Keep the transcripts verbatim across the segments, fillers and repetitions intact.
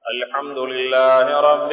الحمد لله رب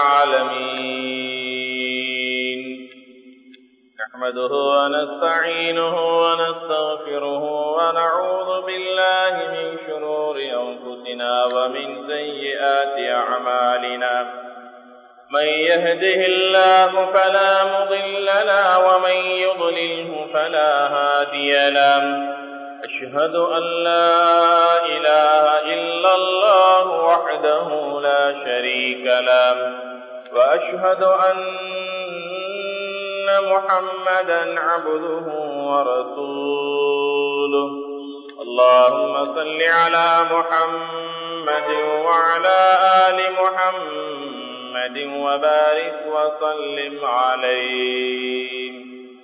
العالمين نحمده ونستعينه ونستغفره ونعوذ بالله من شرور أنفسنا ومن سيئات أعمالنا من يهده الله فلا مضل له ومن يضلله فلا هادي له أشهد أن لا إله إلا الله وحده لا شريك له وأشهد أن محمدا عبده ورسوله اللهم صل على محمد وعلى آل محمد وبارك وسلم عليه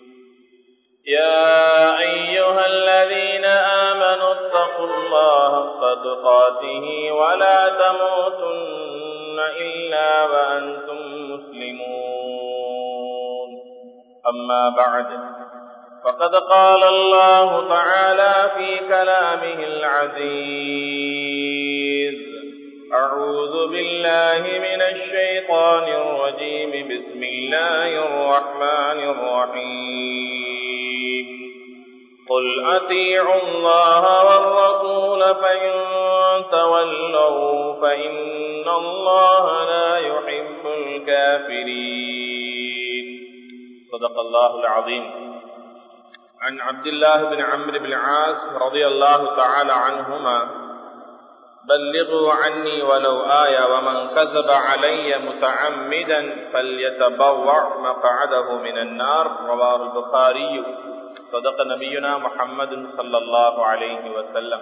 يا أيها الذين آمنوا اتقوا الله حق تقاته ولا تموتن إلا وأنتم مسلمون أما بعد فقد قال الله تعالى في كلامه العزيز أعوذ بالله من الشيطان الرجيم بسم الله الرحمن الرحيم قل أطيعوا الله والرسول فإن تولوا فإن الله لا يحب الكافرين صدق الله العظيم عن عبد الله بن عمرو بن العاص رضي الله تعالى عنهما بلغوا عني ولو آية ومن كذب علي متعمدا فليتبوأ مقعده من النار رواه البخاري صدق نبينا محمد صلى الله عليه وسلم.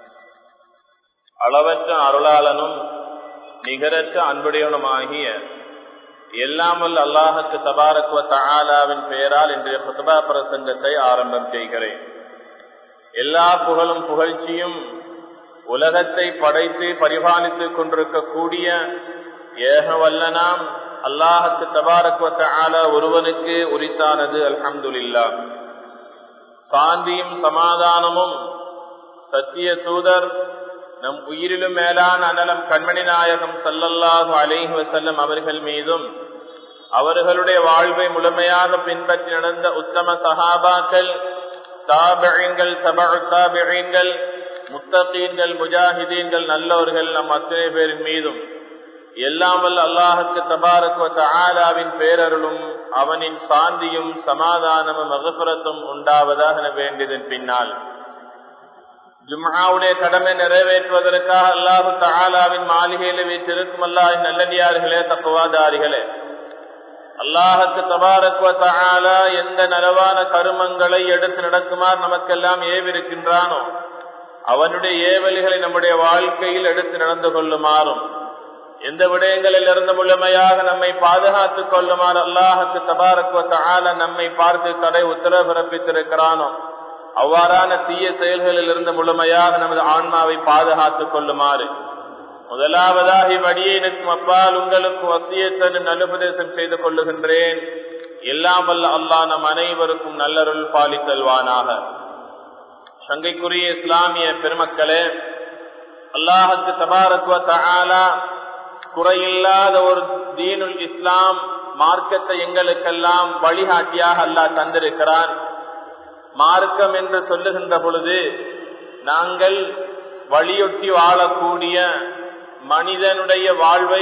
அளவற்ற அருளாளனும் நிகரற்ற அன்புடையவனுமாகிய எல்லாம் வல்ல அல்லாஹ் தபாரக் வ தஆலாவின் பெயரால் இன்றைய குத்பா பிரசங்கத்தை ஆரம்பம் செய்கிறேன். எல்லா புகழும் புகழ்ச்சியும் உலகத்தை படைத்து பரிபாலித்துக் கொண்டிருக்கக்கூடிய ஏக வல்லனாம் அல்லாஹ் தபாரக் வ தஆலா ஒருவனுக்கு உரித்தானது. அல்ஹம்துலில்லாஹ். சாந்தியும் சமாதானமும் சத்திய தூதர் நம் உயிரிலும் மேலான அனலம் கண்மணி நாயகம் ஸல்லல்லாஹு அலைஹி வஸல்லம் அவர்கள் மீதும் அவர்களுடைய வாழ்வை முழுமையாக பின்பற்றி நடந்த உத்தம சஹாபாக்கள், தாபிஈன்கள், தபஉ தாபிஈன்கள், முத்தகீன்கள், முஜாஹிதீன்கள், நல்லவர்கள் நம் அத்தனை பேரின் மீதும் எல்லாம் வல்ல அல்லாஹ் தபாரக் வ தஆலாவின் பேரருளும் அவனின் சாந்தியும் சமாதானமும் மக்ஃபிரத்தும் உண்டாவதாக வேண்டியதன் பின்னால் ஜும்ஆவுடைய கடமை நிறைவேற்றுவதற்காக அல்லாஹ் தஆலாவின் மாளிகையில் வீற்றிருக்கும் அல்லாஹ்வின் நல்லடியார்களே, தக்வாதாரிகளே, அல்லாஹ் தபாரக் வ தஆலா எந்த நலவான கருமங்களை எடுத்து நடக்குமாறு நமக்கெல்லாம் ஏவிருக்கின்றானோ அவனுடைய ஏவல்களை நம்முடைய வாழ்க்கையில் எடுத்து நடந்து கொள்ளுமாறும் எந்த விடயங்களில் இருந்து முழுமையாக நம்மை பாதுகாத்துக் கொள்ளுமாறு அல்லாஹ் தபாரக் வ தஆலா நம்மை பார்த்து தடை உத்தரவு பிறப்பித்திருக்கிறானோ அவ்வாறான தீய செயல்களில் இருந்து முழுமையாக நமது ஆன்மாவை பாதுகாத்துக் கொள்ளுமாறு முதலாவதாக இவ்வடியேனுக்கும் அப்பால் உங்களுக்கு வசியத்தன் நல்லுபதேசம் செய்து கொள்ளுகின்றேன். எல்லாம் வல்ல அல்லாஹ் நம் அனைவருக்கும் நல்லருள் பாலித்தல்வானாக. சங்கைக்குரிய இஸ்லாமிய பெருமக்களே, அல்லாஹ் தபாரக் வ தஆலா குறையில்லாத ஒரு தீனுல் இஸ்லாம் மார்க்கத்தை எங்களுக்கெல்லாம் வழிகாட்டியாக அல்லாஹ் தந்திருக்கிறான். மார்க்கம் என்று சொல்லுகின்ற பொழுது நாங்கள் வழியொட்டி வாழக்கூடிய மனிதனுடைய வாழ்வை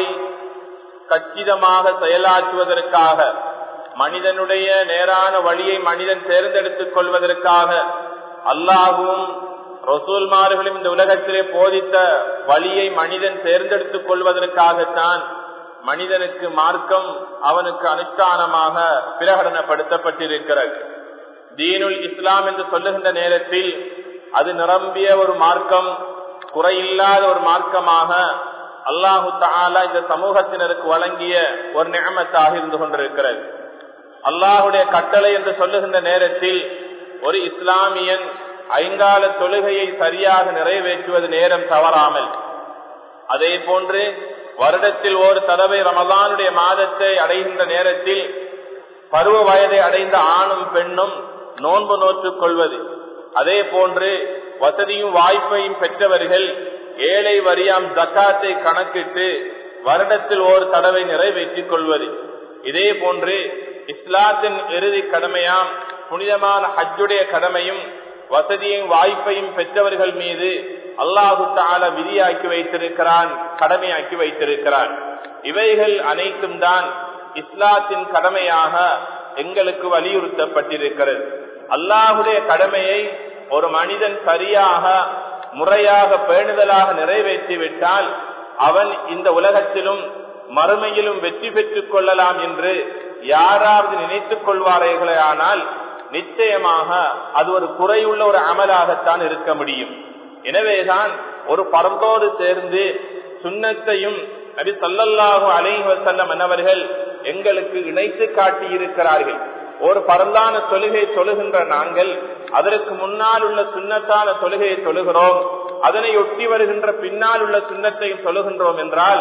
கச்சிதமாக செயலாற்றுவதற்காக, மனிதனுடைய நேரான வழியை மனிதன் தேர்ந்தெடுத்துக் கொள்வதற்காக அல்லாஹ்வும் ரசூல்மார்களும் இந்த உலகத்திலே போதித்த வழியை மனிதன் தேர்ந்தெடுத்துக் கொள்வதற்காகத்தான் மனிதனுக்கு மார்க்கம் அவனுக்கு அனுஷ்டானமாக பிரகடனப்படுத்தப்பட்டிருக்கிறது. தீனுல் இஸ்லாம் என்று சொல்லுகின்ற நேரத்தில் அது நிரம்பிய ஒரு மார்க்கம், குறையில்லாத ஒரு மார்க்கமாக அல்லாஹு தஆலா இந்த சமூகத்தினருக்கு வழங்கிய ஒரு நிஅமத்தாக இருந்து கொண்டிருக்கிறது. அல்லாஹுடைய கட்டளை என்று சொல்லுகின்ற நேரத்தில் ஒரு இஸ்லாமியன் ஐங்கால தொழுகையை சரியாக நிறைவேற்றுவது நேரம் தவறாமல், அதே போன்று வருடத்தில் ஒரு தடவை ரமலானுடைய மாதத்தை அடைகின்ற நேரத்தில் பருவ வயதை அடைந்த ஆணும் பெண்ணும் நோன்பு நோற்றுக் கொள்வது, அதே போன்று வசதியும் வாய்ப்பையும் பெற்றவர்கள் ஏழை வரியாம் ஜக்காத்தை கணக்கிட்டு வருடத்தில் ஒரு தடவை நிறைவேற்றிக் கொள்வது. இதே போன்று இஸ்லாத்தின் இறுதி கடமையாம் புனிதமான ஹஜ்ஜுடைய கடமையும் வசதியும் வாய்ப்பையும் பெற்றவர்கள் மீது அல்லாஹு தஆலா விதியாக்கி வைத்திருக்கிறான், கடமையாக்கி வைத்திருக்கிறான். இவைகள் அனைத்தும் தான் இஸ்லாத்தின் கடமையாக எங்களுக்கு வலியுறுத்தப்பட்டிருக்கிறது. அல்லாஹுடைய கடமையை ஒரு மனிதன் சரியாக முறையாக பேணுதலாக நிறைவேற்றிவிட்டால் அவன் இந்த உலகத்திலும் மறுமையிலும் வெற்றி பெற்றுக் கொள்ளலாம் என்று யாராவது நினைத்துக் கொள்வார்களே, ஆனால் நிச்சயமாக அது ஒரு குறையுள்ள ஒரு அமலாகத்தான் இருக்க முடியும். எனவேதான் ஒரு பரந்தோடு சேர்ந்து சுன்னத்தையும் நபி ஸல்லல்லாஹு அலைஹி வஸல்லம் அவர்கள் எங்களுக்கு இணைத்து காட்டி இருக்கிறார்கள். ஒரு பரந்தான தொழுகை தொழுகின்ற நாங்கள் அதற்கு முன்னால் உள்ள சுன்னத்தான தொழுகையை தொழுகிறோம், அதனை ஒட்டி வருகின்ற பின்னால் உள்ள சுன்னத்தையும் தொழுகின்றோம் என்றால்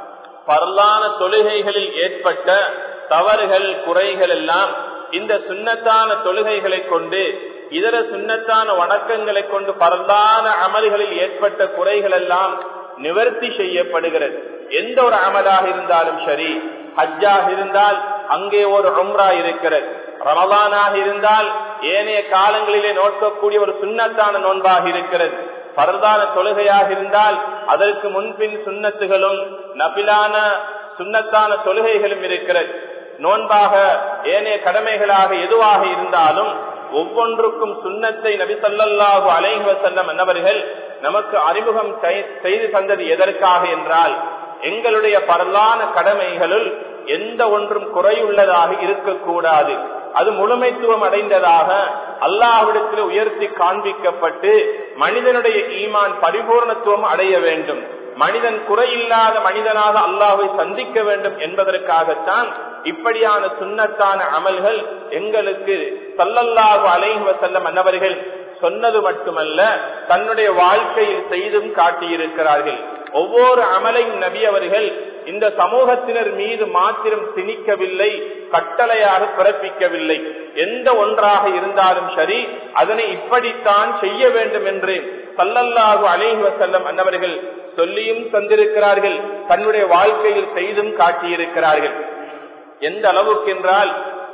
பரந்தான தொழுகைகளில் ஏற்பட்ட தவறுகள் குறைகள் எல்லாம் இந்த சுன்னத்தான தொழுகைகளை கொண்டு இதர சுன்னத்தான வணக்கங்களை கொண்டு பரந்தான அமல்களில் ஏற்பட்ட குறைகள் எல்லாம் நிவர்த்தி செய்யப்படுகிறது. எந்த ஒரு அமலாக இருந்தாலும் சரி, ஹஜ்ஜாக இருந்தால் அங்கே ஒரு உம்ரா இருக்கிறது, ரமலானாக இருந்தால் ஏனைய காலங்களிலே நோக்கக்கூடிய ஒரு சுன்னத்தான நோன்பாக இருக்கிறது, பரதான தொழுகையாக இருந்தால் அதற்கு முன்பின் சுன்னத்துகளும் நபிலான சுன்னத்தான தொழுகைகளும் இருக்கிறது. நோன்பாக ஏனைய கடமைகளாக எதுவாக இருந்தாலும் ஒவ்வொன்றுக்கும் சுன்னத்தை நபி ஸல்லல்லாஹு அலைஹி வஸல்லம் அவர்கள் நமக்கு அறிமுகம் செய்து தந்தது எதற்காக என்றால் எங்களுடைய பரலான கடமைகளுள் எந்த ஒன்றும் குறையுள்ளதாக இருக்கக்கூடாது, அது முழுமைத்துவம் அடைந்ததாக அல்லாஹ்விடத்தில் உயர்த்தி காண்பிக்கப்பட்டு மனிதனுடைய ஈமான் பரிபூர்ணத்துவம் அடைய வேண்டும், மனிதன் குறையில்லாத மனிதனாக அல்லாஹ்வை சந்திக்க வேண்டும் என்பதற்காகத்தான் இப்படியான சுன்னத்தான அமல்கள் எங்களுக்கு ஸல்லல்லாஹு அலைஹி வஸல்லம் அன்னவர்கள் சொன்னது மட்டுமல்ல தன்னுடைய வாழ்க்கையில் செய்தும் காட்டியிருக்கிறார்கள். ஒவ்வொரு அமலையும் நபி அவர்கள் இந்த சமூகத்தினர் மீது மாத்திரம் திணிக்கவில்லை, கட்டளையாக பிறப்பிக்கவில்லை. எந்த ஒன்றாக இருந்தாலும் சரி அதனை இப்படித்தான் செய்ய வேண்டும் என்று ஸல்லல்லாஹு அலைஹி வஸல்லம் அன்னவர்கள் சொல்லியும் தந்திருக்கிறார்கள், தன்னுடைய வாழ்க்கையில் செய்தும் காட்டியிருக்கிறார்கள். எந்த அளவுக்கு என்றால்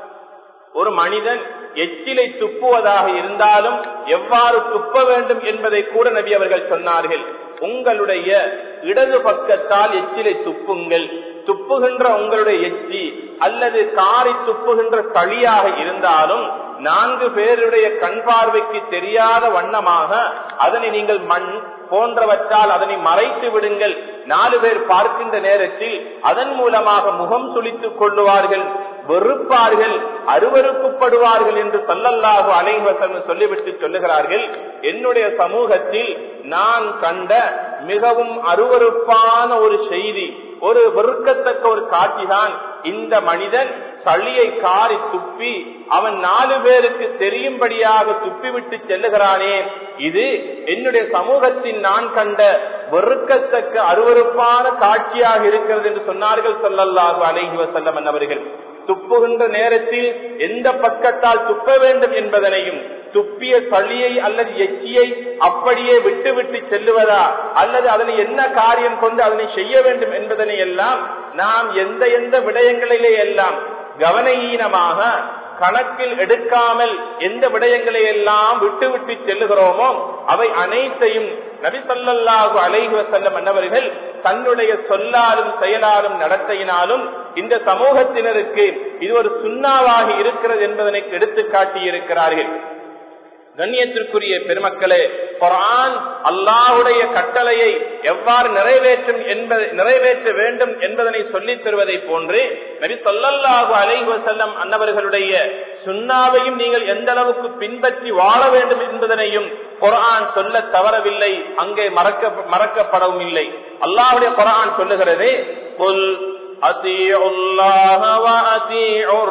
ஒரு மனிதன் எச்சிலை துப்புவதாக இருந்தாலும் எவ்வாறு துப்ப வேண்டும் என்பதை கூட நபி அவர்கள் சொன்னார்கள். உங்களுடைய இடது பக்கத்தால் எச்சிலை துப்புங்கள், துப்புகின்ற உங்களுடைய எச்சி அல்லது காரி துப்புகின்ற களியாக இருந்தாலும் நான்கு பேருடைய கண் பார்வைக்கு தெரியாத வண்ணமாக அதனை நீங்கள் மண் போன்றவற்றால் அதனை மறைத்து விடுங்கள். நாலு பேர் பார்க்கின்ற நேரத்தில் அதன் மூலமாக முகம் சுளித்துக் கொள்ளுவார்கள், வெறுப்பார்கள், அருவருப்புப்படுவார்கள் என்று ஸல்லல்லாஹு அலைஹி வஸல்லம் சொல்லிவிட்டு சொல்லுகிறார்கள், என்னுடைய சமூகத்தில் நான் கண்ட மிகவும் அருவருப்பான ஒரு செய்தி, ஒரு வெறுக்கத்தக்க ஒரு காட்சிதான் இந்த மனிதன் சளியை காரி துப்பி அவன் நாலு பேருக்கு தெரியும்படியாக துப்பிவிட்டு செல்லுகிறானே, இது என்னுடைய சமூகத்தின் நான் கண்ட வெறுக்கத்தக்க அருவருப்பான காட்சியாக இருக்கிறது என்று சொன்னார்கள் ஸல்லல்லாஹு அலைஹி வஸல்லம் அவர்கள். துப்புகின்ற நேரத்தில் எந்த பக்கத்தால் துப்ப வேண்டும் என்பதனையும், துப்பிய சளியை அல்லது எச்சியை அப்படியே விட்டு விட்டு செல்லுவதா அல்லது அதனை என்ன காரியம் கொண்டு அதனை செய்ய வேண்டும் என்பதனை எல்லாம் நாம் எந்த எந்த விடயங்களிலே எல்லாம் கவனஈனமாக கணக்கில் எடுக்காமல் எந்த விடயங்களை எல்லாம் விட்டு விட்டு செல்லுகிறோமோ அவை அனைத்தையும் நபி ஸல்லல்லாஹு அலைஹி வஸல்லம் அன்னவர்கள் தன்னுடைய சொல்லாலும் செயலாலும் நடத்தையினாலும் இந்த சமூகத்தினருக்கு இது ஒரு சுன்னாவாகி இருக்கிறது என்பதனை எடுத்து காட்டி இருக்கிறார்கள். கண்ணியத்திற்குரிய பெருமக்களே, குர்ஆன் அல்லாஹ்வுடைய கட்டளையை எவ்வாறு நிறைவேற்றும் என்பதை நிறைவேற்ற வேண்டும் என்பதனை சொல்லித் தருவதை போன்று நபி ஸல்லல்லாஹு அலைஹி வஸல்லம் அன்னவர்களுடைய சுன்னாவையும் நீங்கள் எந்த அளவுக்கு பின்பற்றி வாழ வேண்டும் என்பதனையும் குர்ஆன் சொல்ல தவறவில்லை, அங்கே மறக்க மறக்கப்படவும் இல்லை. அல்லாஹ்வுடைய குர்ஆன் சொல்லுகிறது, குல் அத்தீஉல்லாஹ வ அத்தீஉர்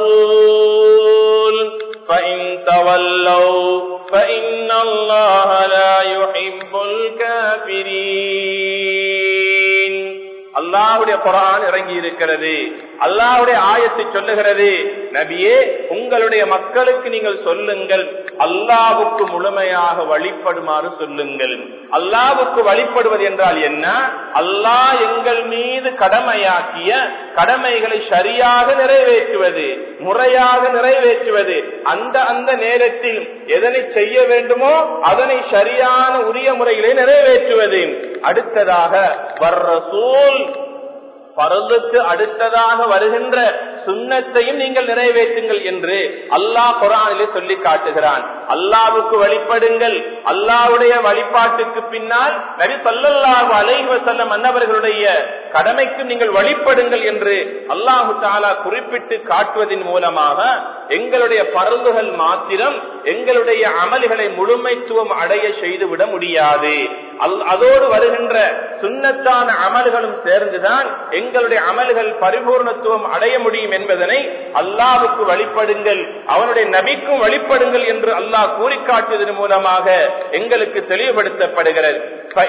ரசூல் فإن تولوا فإن الله لا يحب الكافرين. அல்லாஹ்வுடைய குர்ஆன் இறங்கி இருக்கிறது. அல்லாஹ்வுடைய ஆயத்து சொல்லுகிறது, நபியே உங்களுடைய மக்களுக்கு நீங்கள் சொல்லுங்கள், அல்லாஹ்வுக்கு முழுமையாக வழிபடுமாறு சொல்லுங்கள். அல்லாஹ்வுக்கு வழிபடுவது என்றால் என்ன? அல்லாஹ் எங்கள் மீது கடமையாக்கிய கடமைகளை சரியாக நிறைவேற்றுவது, முறையாக நிறைவேற்றுவது, அந்த அந்த நேரத்தில் எதனை செய்ய வேண்டுமோ அதனை சரியான உரிய முறையிலே நிறைவேற்றுவது. அடுத்ததாக வர்ரசூல், பரலுக்கு அடுத்ததாக வருகின்ற சுன்னத்தையும் நீங்கள் நிறைவேற்றுங்கள் என்று அல்லாஹ் குர்ஆனிலே சொல்லி காட்டுகிறான். அல்லாஹ்வுக்கு வழிபடுங்கள், அல்லாஹ்வுடைய வழிபாட்டுக்கு பின்னால் நபி ஸல்லல்லாஹு அலைஹி வஸல்லம் அன்னவர்களுடைய கடமைக்கு நீங்கள் வழிபடுங்கள் என்று அல்லாஹ் தஆலா குறிப்பிட்டு காட்டுவதன் மூலமாக எங்களுடைய பரலுகள் மாத்திரம் எங்களுடைய அமல்களை முழுமைத்துவம் அடைய செய்துவிட முடியாது. அதோடு வருகின்ற சுன்னத்தான அமல்களும் சேர்ந்துதான் எங்களுடைய அமல்கள் பரிபூர்ணத்துவம் அடைய முடியும் என்பதனை அல்லாஹ்வுக்கு வழிபடுங்கள், அவனுடைய நபிக்கும் வழிபடுங்கள் என்று அல்லாஹ் கூறி காட்டுவதன் மூலமாக எங்களுக்கு தெளிவுபடுத்தப்படுகிறது.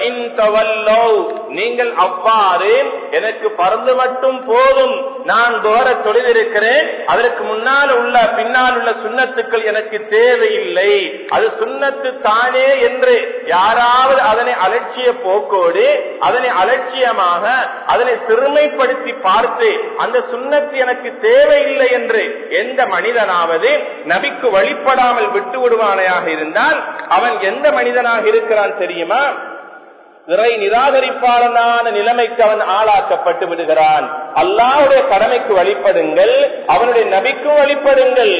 நீங்கள் அவ்வாறு எனக்கு பறந்து மட்டும் போதும், நான் தோர தொழிலிருக்கிறேன், அதற்கு முன்னால் உள்ள பின்னால் உள்ள சுன்னத்துக்கள் எனக்கு தேவையில்லை, அது சுன்னத்து தானே என்று யாராவது அதனை அலட்சிய போக்கோடு அதனை அலட்சியமாக அதனை சிறுமைப்படுத்தி பார்த்து அந்த சுன்னத்து எனக்கு தேவையில்லை என்று எந்த மனிதனாவது நபிக்கு வழிபடாமல் விட்டு விடுவானையாக இருந்தால் அவன் எந்த மனிதனாக இருக்கிறான் தெரியுமா? இறை நிராகரிப்பாளனான நிலைமைக்கு அவன் ஆளாக்கப்பட்டு விடுகிறான். அல்லாஹ்வுடைய கடமைக்கு வழிபடுங்கள், அவனுடைய நபிக்கும் வழிபடுங்கள்.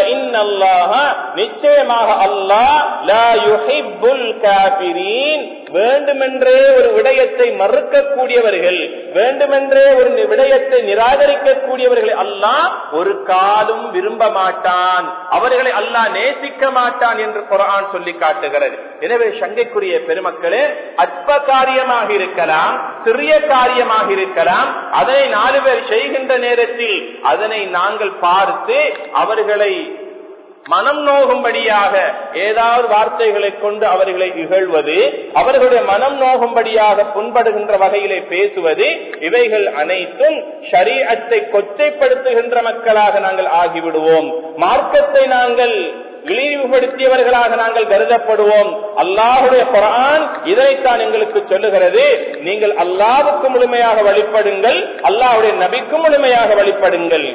நிச்சயமாக அல்லாஹ் லா யுஹிப்புல் காஃபிரீன், வேண்டுமென்றே ஒரு விடயத்தை மறுக்கக்கூடியவர்கள், வேண்டுமென்றே ஒரு விடயத்தை நிராகரிக்கக்கூடியவர்களை அல்லாஹ் ஒரு காலும் விரும்ப மாட்டான், அவர்களை அல்லாஹ் நேசிக்க மாட்டான் என்று குர்ஆன் சொல்லி காட்டுகிறது. எனவே சங்கைக்குரிய பெருமக்களே, அற்ப காரியமாக இருக்கலாம், சிறிய காரியமாக இருக்கலாம், அதனை நாலு பேர் செய்கின்ற நேரத்தில் அதனை நாங்கள் பார்த்து அவர்களை மனம் நோகும்படியாக ஏதாவது வார்த்தைகளை கொண்டு அவர்களை இகழ்வது, அவர்களுடைய மனம் நோகும்படியாக புண்படுகின்ற வகையிலே பேசுவது, இவைகள் அனைத்தும் ஷரீஅத்தை கொச்சைப்படுத்துகின்ற மக்களாக நாங்கள் ஆகிவிடுவோம். மார்க்கத்தை நாங்கள் இழிவுபடுத்தியவர்களாக நாங்கள் கருதப்படுவோம். அல்லாஹ்வுடைய குர்ஆன் இதைத்தான் எங்களுக்கு சொல்லுகிறது, நீங்கள் அல்லாஹ்வுக்கு முழுமையாக வழிபடுங்கள், அல்லாஹ்வுடைய நபிக்கும் முழுமையாக வழிபடுங்கள்.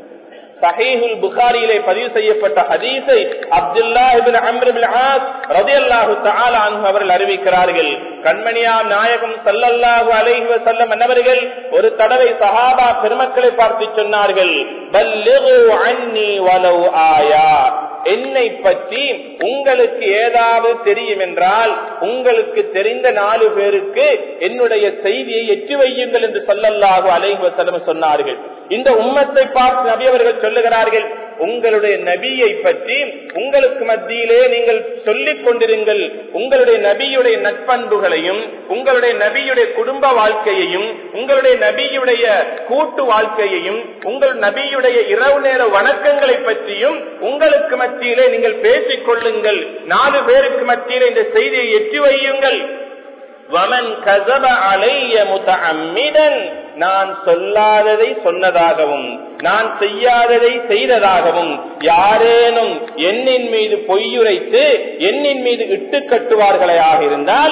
சஹீஹுல் புகாரியிலே பதிவு செய்யப்பட்ட ஹதீஸை Abdullah ibn Amr ibn As ரலியல்லாஹு தஆலா அன்ஹு அவர்கள் அறிவிக்கிறார்கள். கண்மணியாம் நாயகம் ஸல்லல்லாஹு அலைஹி வஸல்லம் அன்னவர்கள் ஒரு தடவை சஹாபா பெருமக்களை பார்த்து சொன்னார்கள், பல்லிகு அன்னி வலவ் ஆயா, என்னை பற்றி உங்களுக்கு ஏதாவது தெரியும் என்றால் உங்களுக்கு தெரிந்த நாலு பேருக்கு என்னுடைய செய்தியை எட்டி வையுங்கள் என்று ஸல்லல்லாஹு அலைஹி வஸல்லம் சொன்னார்கள். இந்த உம்மத்தை பார்த்து நபி அவர்கள் சொல்லுகிறார்கள், உங்களுடைய நபியை பற்றி உங்களுக்கு மத்தியிலே நீங்கள் சொல்லிக் கொண்டிருங்கள், உங்களுடைய நபியுடைய நற்பண்புகளையும் உங்களுடைய நபியுடைய குடும்ப வாழ்க்கையையும் உங்களுடைய நபியுடைய கூட்டு வாழ்க்கையையும் உங்கள் நபியுடைய இரவு நேர வணக்கங்களை பற்றியும் உங்களுக்கு மத்தியிலே நீங்கள் பேசிக் கொள்ளுங்கள், நாலு பேருக்கு மத்தியிலே இந்த செய்தியை எட்டி வையுங்கள். வமன் கஸப அலைய முத்தஅம்மிதன், நான் சொல்லாததை சொன்னதாகவும் நான் செய்யாததை செய்ததாகவும் யாரேனும் என்னின் மீது பொய்யுரைத்து என்னின் மீது இட்டு கட்டுவார்களாக இருந்தால்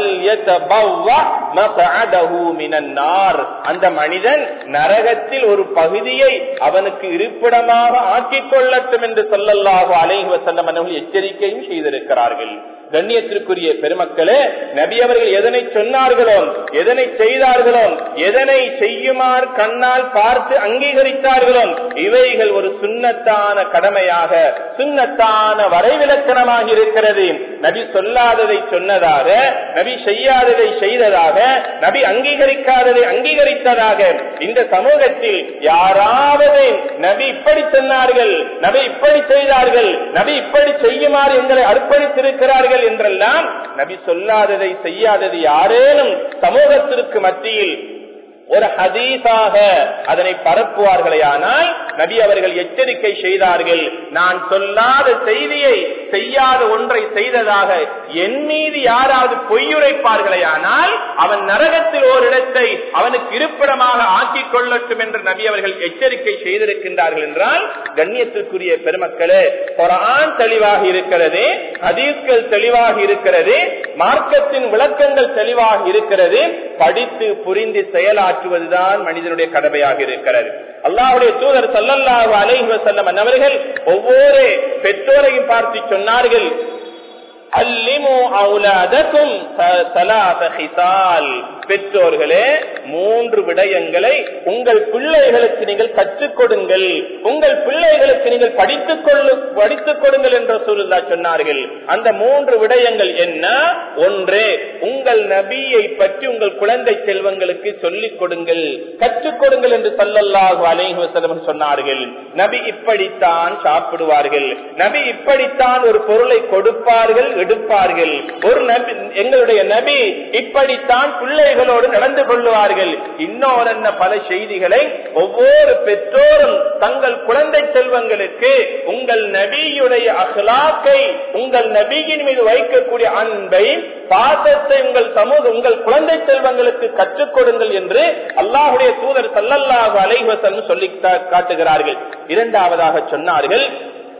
அந்த மனிதன் நரகத்தில் ஒரு பகுதியை அவனுக்கு இருப்பிடமாக ஆக்கிக் கொள்ளட்டும் என்று ஸல்லல்லாஹு அலைஹி வஸல்லம் அவர்கள் எச்சரிக்கையும் செய்திருக்கிறார்கள். கண்ணியத்திற்குரிய பெருமக்களே, நபி அவர்கள் எதனை சொன்னார்களோ எதனை செய்தார்களோ எதனை செய்யுமாறு கண்ணால் பார்த்து அங்கீகரித்தார்களோ இவைகள் ஒரு சுன்னத்தான கடமையாக சுன்னத்தான வரைவிலக்கணமாக இருக்கிறது. நபி சொல்லாததை சொன்னதாக, நபி செய்யாததை செய்ததாக, நபி அங்கீகரிக்காததை அங்கீகரித்ததாக இந்த சமூகத்தில் யாராவது நபி இப்படி சொன்னார்கள், நபி இப்படி செய்தார்கள், நபி இப்படி செய்யுமாறு எங்களை அர்ப்பணித்திருக்கிறார்கள் என்றெல்லாம் நபி சொல்லாததை செய்யாதது யாரேனும் சமூகத்திற்கு மத்தியில் ஒரு ஹதீஸாக அதனை பரப்புவார்களே ஆனால் நபி அவர்கள் எச்சரிக்கை செய்தார்கள், நான் சொல்லாத செய்தியை செய்யாத ஒன்றை செய்ததாக என் மீது யாராவது பொய்யுரைப்பார்களே ஆனால் அவன் நரகத்தில் ஓரிடத்தை அவனுக்கு இருப்பிடமாக ஆக்கிக் கொள்ளட்டும் என்று நபி அவர்கள் எச்சரிக்கை செய்திருக்கின்றார்கள் என்றால், கண்ணியத்திற்குரிய பெருமக்களே, குர்ஆன் தெளிவாக இருக்கிறது, ஹதீஸ்கள் தெளிவாக இருக்கிறது, மார்க்கத்தின் விளக்கங்கள் தெளிவாக இருக்கிறது. படித்து புரிந்து செயலாற்றுவதுதான் மனிதனுடைய கடமையாக இருக்கிறது. அல்லாஹ்வுடைய தூதர் ஸல்லல்லாஹு அலைஹி வஸல்லம் அவர்கள் ஒவ்வொரு பெற்றோரையும் பார்த்து சொன்னார்கள், அல்லிமு அவுலாதக்கும் ஸலாஸ ஹிசால். பெற்றோர்களே, மூன்று விடயங்களை உங்கள் பிள்ளைகளுக்கு நீங்கள் கற்றுக் கொடுங்கள், உங்கள் பிள்ளைகளுக்கு நீங்கள் படித்துக் கொள்ளு படித்துக் கொடுங்கள் என்று ரசூலுல்லாஹ் சொன்னார்கள். அந்த மூன்று விடயங்கள் என்ன? ஒன்று, உங்கள் நபியை பற்றி உங்கள் குழந்தை செல்வங்களுக்கு சொல்லிக் கொடுங்கள், கற்றுக் கொடுங்கள் என்று ஸல்லல்லாஹு அலைஹி வஸல்லம் சொன்னார்கள். நபி இப்படித்தான் சாப்பிடுவார்கள், நபி இப்படித்தான் ஒரு பொருளை கொடுப்பார்கள், எடுப்பார்கள். ஒரு நபி, எங்களுடைய நபி இப்படித்தான் பிள்ளைகளோடு நடந்து கொள்வார்கள். இன்னொரு பல செய்திகளை ஒவ்வொரு பெற்றோரும் தங்கள் குழந்தை செல்வங்களுக்கு உங்கள் நபியுடைய அஹ்லாக்கை, உங்கள் நபியின் மீது வைக்கக்கூடிய அன்பை, பாசத்தை உங்கள் சமூக உங்கள் குழந்தை செல்வங்களுக்கு கற்றுக் கொடுங்கள் என்று அல்லாஹ்வுடைய தூதர் ஸல்லல்லாஹு அலைஹி வஸல்லம் சொல்லி காட்டுகிறார்கள். இரண்டாவதாக சொன்னார்கள்,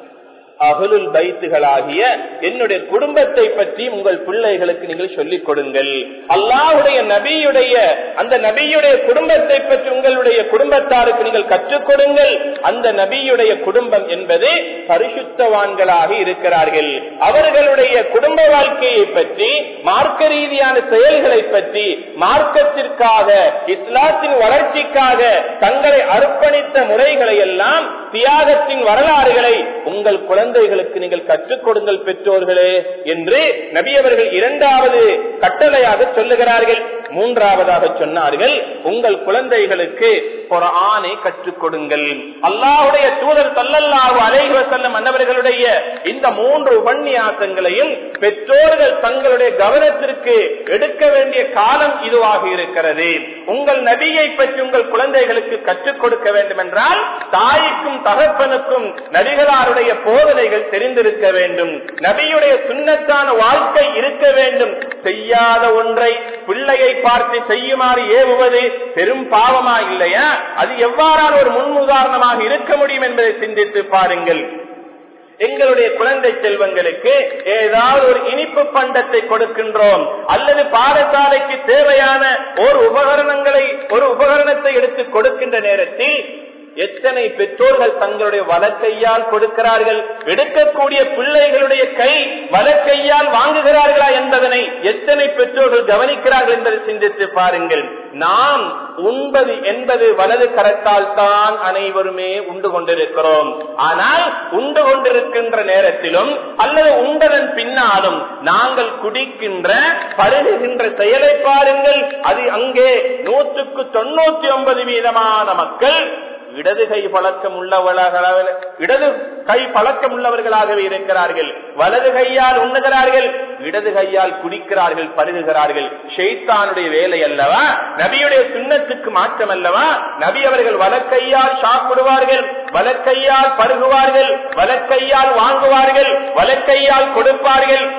அஹ்லுல் பைத்துகளாகிய என்னுடைய குடும்பத்தை பற்றி உங்கள் பிள்ளைகளுக்கு நீங்கள் சொல்லிக் கொடுங்கள். அல்லாஹ்வுடைய நபியுடைய அந்த நபியுடைய குடும்பத்தை பற்றி உங்களுடைய குடும்பத்தாருக்கு நீங்கள் கற்றுக் கொடுங்கள். அந்த நபியுடைய குடும்பம் என்பது பரிசுத்தவான்களாக இருக்கிறார்கள். அவர்களுடைய குடும்ப வாழ்க்கையை பற்றி, மார்க்க ரீதியான செயல்களை பற்றி, மார்க்கத்திற்காக, இஸ்லாத்தின் வளர்ச்சிக்காக தங்களை அர்ப்பணித்த முறைகளை எல்லாம், தியாகத்தின் வரலாறுகளை உங்கள் குழந்தைகளுக்கு நீங்கள் கற்றுக் கொடுங்கள் பெற்றோர்களே என்று நபி அவர்கள் இரண்டாவது கட்டளையாக சொல்லுகிறார்கள். மூன்றாவதாக சொன்னார்கள், உங்கள் குழந்தைகளுக்கு குர்ஆனை கற்றுக் கொடுங்கள். அல்லாஹ்வுடைய தூதர் ஸல்லல்லாஹு அலைஹி வஸல்லம் அன்னவர்களுடைய இந்த மூன்று உபன்யாசங்களையும் பெற்றோர்கள் தங்களுடைய கவனத்திற்கு எடுக்க வேண்டிய காலம் இதுவாக இருக்கிறது. உங்கள் நபியை பற்றி உங்கள் குழந்தைகளுக்கு கற்றுக் கொடுக்க வேண்டும் என்றால், தாய்க்கும் தகப்பனுக்கும் நபிகளாருடைய போதனைகள் தெரிந்திருக்க வேண்டும், நபியுடைய சுன்னத்தான வாழ்க்கை இருக்க வேண்டும். செய்யாத ஒன்றை பிள்ளையை பார்த்து செய்யுமாறு ஏவுவது பெரும் பாவமா இல்லையா? அது எவ்வாறான ஒரு முன்னுதாரணமாக இருக்க முடியும் என்பதை சிந்தித்து பாருங்கள். எங்களுடைய குழந்தை செல்வங்களுக்கு ஏதாவது ஒரு இனிப்பு பண்டத்தை கொடுக்கின்றோம், அல்லது பாடசாலைக்கு தேவையான ஒரு உபகரணங்களை ஒரு உபகரணத்தை எடுத்து கொடுக்கின்ற நேரத்தில் எத்தனை பெற்றோர்கள் தங்களுடைய வலக்கையால் கொடுக்கிறார்கள்? எடுக்கக்கூடிய பிள்ளைகளுடைய கை வலக்கையால் வாங்குகிறார்களா என்பதனை எத்தனை பெற்றோர்கள் கவனிக்கிறார்கள் என்பதை சிந்தித்து பாருங்கள். நாம் உண்பது என்பது வலது கரத்தால் தான் அனைவருமே உண்டு கொண்டிருக்கிறோம். ஆனால் உண்டு கொண்டிருக்கின்ற நேரத்திலும் அல்லது உண்டதன் பின்னாலும் நாங்கள் குடிக்கின்ற, பருகுகின்ற செயலை பாருங்கள். அது அங்கே நூற்றுக்கு தொண்ணூத்தி ஒன்பது வீதமான மக்கள் இடது கை பழக்கம் உள்ளவர்களாக இடது கை பழக்கம் உள்ளவர்களாகவே இருக்கிறார்கள். வலது கையால் உண்ணுகிறார்கள், இடது கையால் குடிக்கிறார்கள், பருகுகிறார்கள். ஷைத்தானுடைய வேலை அல்லவா? நபியுடைய சுன்னத்துக்கு மாற்றம் அல்லவா? நபி அவர்கள் வலக்கையால் சாப்பிடுவார்கள், வலக்கையால் பருகுவார்கள், வலக்கையால் வாங்குவார்கள், வலக்கையால் கொடுப்பார்கள்.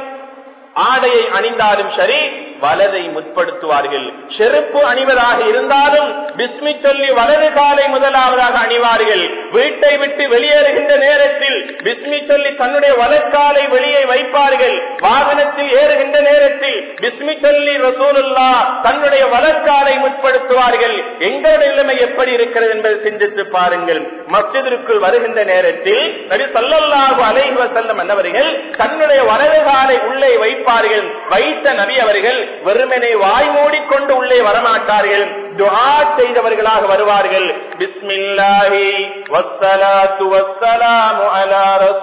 ஆடையை அணிந்தாலும் சரி, வலதை முற்படுத்துவார்கள். செருப்பு அணிவதாக இருந்தாலும் பிஸ்மி சொல்லி வலது காலை முதலாவதாக அணிவார்கள். வீட்டை விட்டு வெளியேறுகின்ற நேரத்தில் பிஸ்மி சொல்லி தன்னுடைய வலக்காலை வெளியே வைப்பார்கள். வாகனத்தில் ஏறுகின்ற நேரத்தில் பிஸ்மி சொல்லி ரசூலுல்லாஹ் தன்னுடைய வலக்காலை முற்படுத்துவார்கள். எங்களுடைய நிலைமை எப்படி இருக்கிறது என்பதை சிந்தித்து பாருங்கள். மஸ்ஜிதிற்குள் வருகின்ற நேரத்தில் நபி ஸல்லல்லாஹு அலைஹி வஸல்லம் அவர்கள் தன்னுடைய வலது காலை உள்ளே வைப்பார்கள். வைத்த நபி அவர்கள் வெறுமனே வாய் மூடிக்கொண்டு உள்ளே வரமாட்டார்கள், துஆ செய்தவர்களாக வருவார்கள். பிஸ்மில்லாஹி வஸ்ஸலாத்து வஸ்ஸலாமு அலா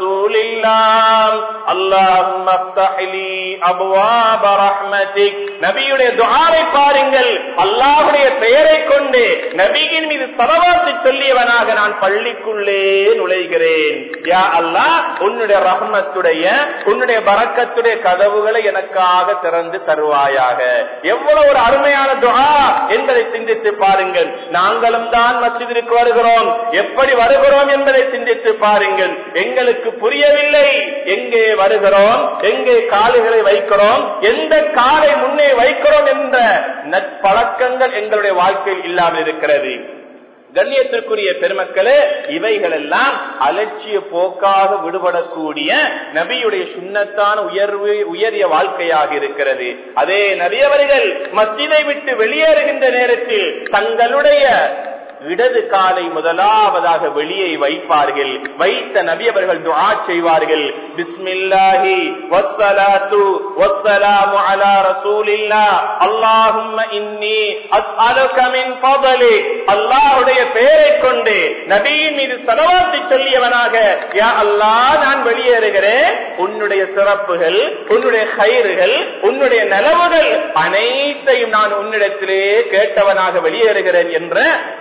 ரசூலில்லாஹ் அல்லாஹும்ம ஃப்தஹ் லீ அப்வாப ரஹ்மத்திக். நபியுடைய துஆவை பாருங்கள். அல்லாஹ்வுடைய பெயரை கொண்டு கொண்டு நபியின் மீது ஸலவாத் சொல்லியவனாக நான் பள்ளிக்குள்ளே நுழைகிறேன். யா அல்லாஹ், உன்னுடைய ரஹ்மத்துடைய உன்னுடைய பரக்கத்துடைய கதவுகளை எனக்காக திறந்து தருவாயாக. எவ்வளவு ஒரு அருமையான துஆ என்பதை சிந்தித்து பாருங்கள். நாங்களும் தான் மஸ்ஜிதிற்கு வருகிறோம், எப்படி வருகிறோம் என்பதை சிந்தித்து பாருங்கள். எங்களுக்கு புரியவில்லை, எங்கே வருகிறோம், எங்கே கால்களை வைக்கிறோம், எந்த காலை முன்னே வைக்கிறோம் என்ற நற்பழக்கங்கள் எங்களுடைய வாழ்க்கையில் இல்லாமல் இருக்கிறது. கண்ணியத்திற்குரிய பெருமக்களே, இவைகள் எல்லாம் அலட்சிய போக்காக விடுபடக்கூடிய நபியுடைய சுன்னத்தான உயர்வு உயரிய வாழ்க்கையாக இருக்கிறது. அதே நபி அவர்கள் மஸ்ஜிதை விட்டு வெளியேறுகின்ற நேரத்தில் தங்களுடைய இடது காலை முதலாவதாக வெளியே வைப்பார்கள். வைத்த நபி அவர்கள் துஆ செய்வார்கள். பிஸ்மில்லாஹி வஸ்ஸலாத்து வஸ்ஸலாமு அலா ரசூலில்லாஹ் அல்லாஹும்ம இன்னி அஸ்அலுக மின் ஃபضலி. அல்லாஹ்வுடைய பெயரை கொண்டு நபியின் மீது ஸலவாத் சொல்லியவனாக, யா அல்லாஹ், நான் வெளியேறுகிறேன். உன்னுடைய சிறப்புகள், உன்னுடைய கைர்கள், உன்னுடைய நலவுகள் அனைத்தையும் நான் உன்னிடத்திலே கேட்டவனாக வெளியேறுகிறேன் என்ற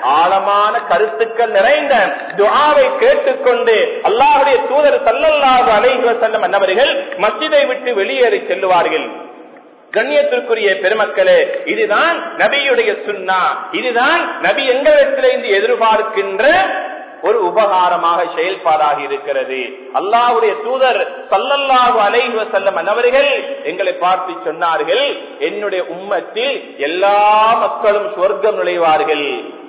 ஆழமான கருத்துக்கள் நிறைந்த துஆவை கேட்டுக்கொண்டு அல்லாஹ்வுடைய தூதர் ஸல்லல்லாஹு அலைஹி வஸல்லம் அன்னவர்கள் மஸ்ஜிதை விட்டு வெளியேறி செல்வார்கள். கண்ணியத்திற்குரிய பெருமக்களே, இதுதான் நபியுடைய சுன்னா. இதுதான் நபி எங்களிடத்திலிருந்து எதிர்பார்க்கின்ற ஒரு உபகாரமாக செயல்பாடாக இருக்கிறது. அல்லாஹ்வுடைய தூதர் ஸல்லல்லாஹு அலைஹி வஸல்லம் அன்னவர்கள் எங்களை பார்த்து சொன்னார்கள், என்னுடைய உம்மத்தில் எல்லா மக்களும் சொர்க்கம் நுழைவார்கள்.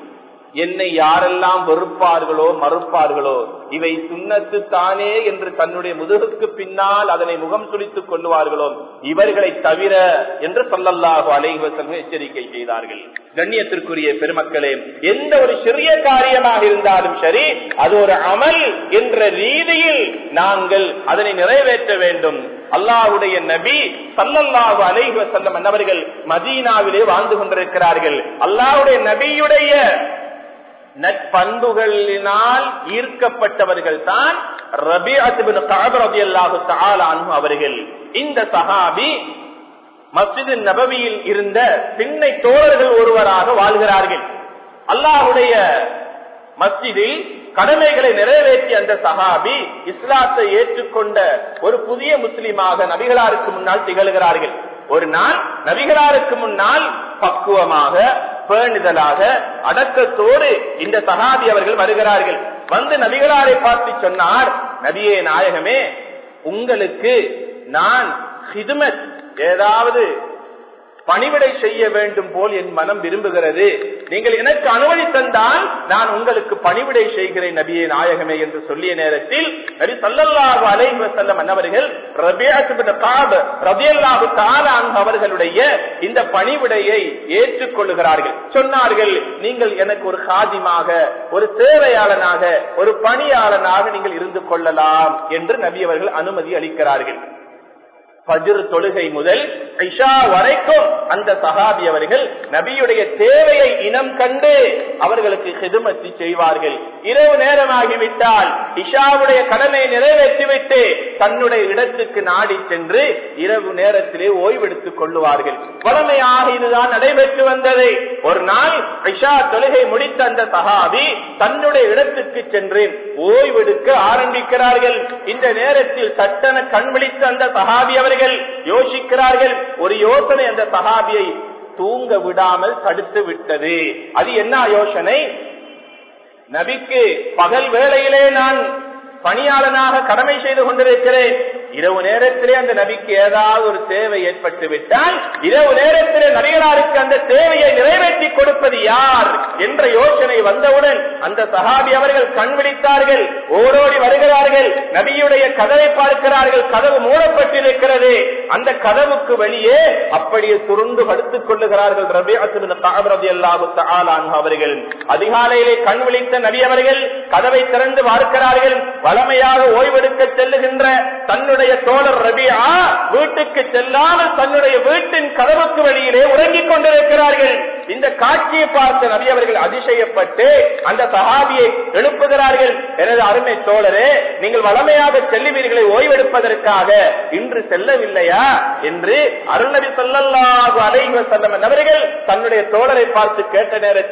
என்னை யாரெல்லாம் வெறுப்பார்களோ மறுப்பார்களோ இவை சுன்னத்து தானே என்று தன்னுடைய முதுகுக்கு பின்னால் அதனை முகம் சுளித்துக் கொள்வார்களோ இவர்களை தவிர என்று ஸல்லல்லாஹு அலைஹி வஸல்லம் எச்சரிக்கை செய்தார்கள். கண்ணியத்திற்குரிய பெருமக்களே, எந்த ஒரு சிறிய காரியமாக இருந்தாலும் சரி, அது ஒரு அமல் என்ற ரீதியில் நாங்கள் அதனை நிறைவேற்ற வேண்டும். அல்லாஹ்வுடைய நபி ஸல்லல்லாஹு அலைஹி வஸல்லம் அன்னவர்கள் மதீனாவிலே வாழ்ந்து கொண்டிருக்கிறார்கள். அல்லாஹ்வுடைய நபியுடைய நற்பண்புகளினால் ஈர்க்கப்பட்டவர்கள் தான் ரபீஅத் இப்னு கஅப் ரலியல்லாஹு தஆலா அன்ஹு அவர்கள். இந்த சஹாபி மஸ்ஜித் நபவியில் இருந்த பின்னை தோழர்கள் ஒருவராக வாழ்கிறார்கள். அல்லாஹ்வுடைய மஸ்ஜிதில் கடமைகளை நிறைவேற்றிய அந்த சஹாபி இஸ்லாத்தை ஏற்றுக்கொண்ட ஒரு புதிய முஸ்லிமாக நபிகளாருக்கு முன்னால் திகழ்கிறார்கள். ஒரு நாள் நபிகளாருக்கு முன்னால் பக்குவமாக, பேணுதலாக, அடக்கத்தோடு இந்த சஹாபி அவர்கள் வருகிறார்கள். வந்து நபிகளாரை பார்த்து சொன்னார், நபியே நாயகமே, உங்களுக்கு நான் ஹிதுமத், ஏதாவது பணிவிடை செய்ய வேண்டும் போல் என் மனம் விரும்புகிறது. நீங்கள் எனக்கு அனுமதி தந்தால் நான் உங்களுக்கு பணிவிடை செய்கிறேன் நபியே நாயகமே என்று சொல்லிய நேரத்தில் நபி ஸல்லல்லாஹு அலைஹி வஸல்லம் அன்னவர்கள் ரபீஅத் இப்னு கஅப் ரலியல்லாஹு தஆலா அன்ஹு அவர்களுடைய இந்த பணிவிடையை ஏற்றுக்கொள்கிறார்கள். சொன்னார்கள், நீங்கள் எனக்கு ஒரு காதிமாக, ஒரு சேவையாளனாக, ஒரு பணியாளனாக நீங்கள் இருந்து கொள்ளலாம் என்று நபி அவர்கள் அனுமதி அளிக்கிறார்கள். ஃபஜ்ர் தொழுகை முதல் இஷா வரைக்கும் அந்த சஹாபி அவர்கள் நபியுடைய தேவையை இனம் கண்டு அவர்களுக்கு ஹிதுமத் செய்வார்கள். இரவு நேரமாகிவிட்டால் இஷாவுடைய கடமையை நிறைவேற்றிவிட்டு தன்னுடைய இடத்துக்கு நாடி சென்று இரவு நேரத்திலே ஓய்வெடுத்துக் கொள்ளுவார்கள். வழமையாக இதுதான் நடைபெற்று வந்தது. ஒரு நாள் இஷா தொழுகை முடித்த அந்த சஹாபி தன்னுடைய இடத்துக்கு சென்று ஓய்வெடுக்க ஆரம்பிக்கிறார்கள். இந்த நேரத்தில் சட்டென கண் விழித்த அந்த சஹாபி அவர்கள் யோசிக்கிறார்கள். ஒரு யோசனை அந்த சஹாபியை தூங்க விடாமல் தடுத்து விட்டது. அது என்ன யோசனை? நபிக்கு பகல் வேளையிலே நான் பணியாளனாக கடமை செய்து கொண்டிருக்கிறேன். இரவு நேரத்திலே அந்த நபிக்கு ஏதாவது ஒரு தேவை ஏற்பட்டு விட்டால் இரவு நேரத்திலே நபிகளாருக்கு அந்த தேவையை நிறைவேற்றி கொடுப்பது யார் என்ற யோசனை வந்தவுடன் அந்த சஹாபி அவர்கள் கண் விழித்தார்கள். ஓடோடி வருகிறார்கள். நபியுடைய கதவை பார்க்கிறார்கள். கதவு மூடப்பட்டிருக்கிறது. அந்த கதவுக்கு வெளியே அப்படியே சுருண்டு படுத்துக் கொள்ளுகிறார்கள் ரபீஅத் இப்னு கஅப் ரலியல்லாஹு தஆலா அன்ஹு அவர்கள். அதிகாலையிலே கண் விழித்த நபி அவர்கள் கதவை திறந்து பார்க்கிறார்கள். வளமையாக ஓய்வெடுக்க செல்லுகின்ற தன்னுடைய தோழர் ரபியா வீட்டுக்கு செல்லாமல் தன்னுடைய வீட்டின் கதவுக்கு வெளியிலே உறங்கிக் கொண்டிருக்கிறார்கள். இந்த காட்சியை பார்த்த நபி அவர்கள் அதிசயப்பட்டு அந்த சஹாபியை எழுப்புகிறார்கள். எனது அருமை தோழரே, நீங்கள் வளமையாக செல்லுவீர்களை ஓய்வெடுப்பதற்காக இன்று செல்லவில்லையா என்று அருள்நபி ஸல்லல்லாஹு அலைஹி வஸல்லம் அவர்கள் தன்னுடைய தோழரை பார்த்து கேட்ட நேரத்தில்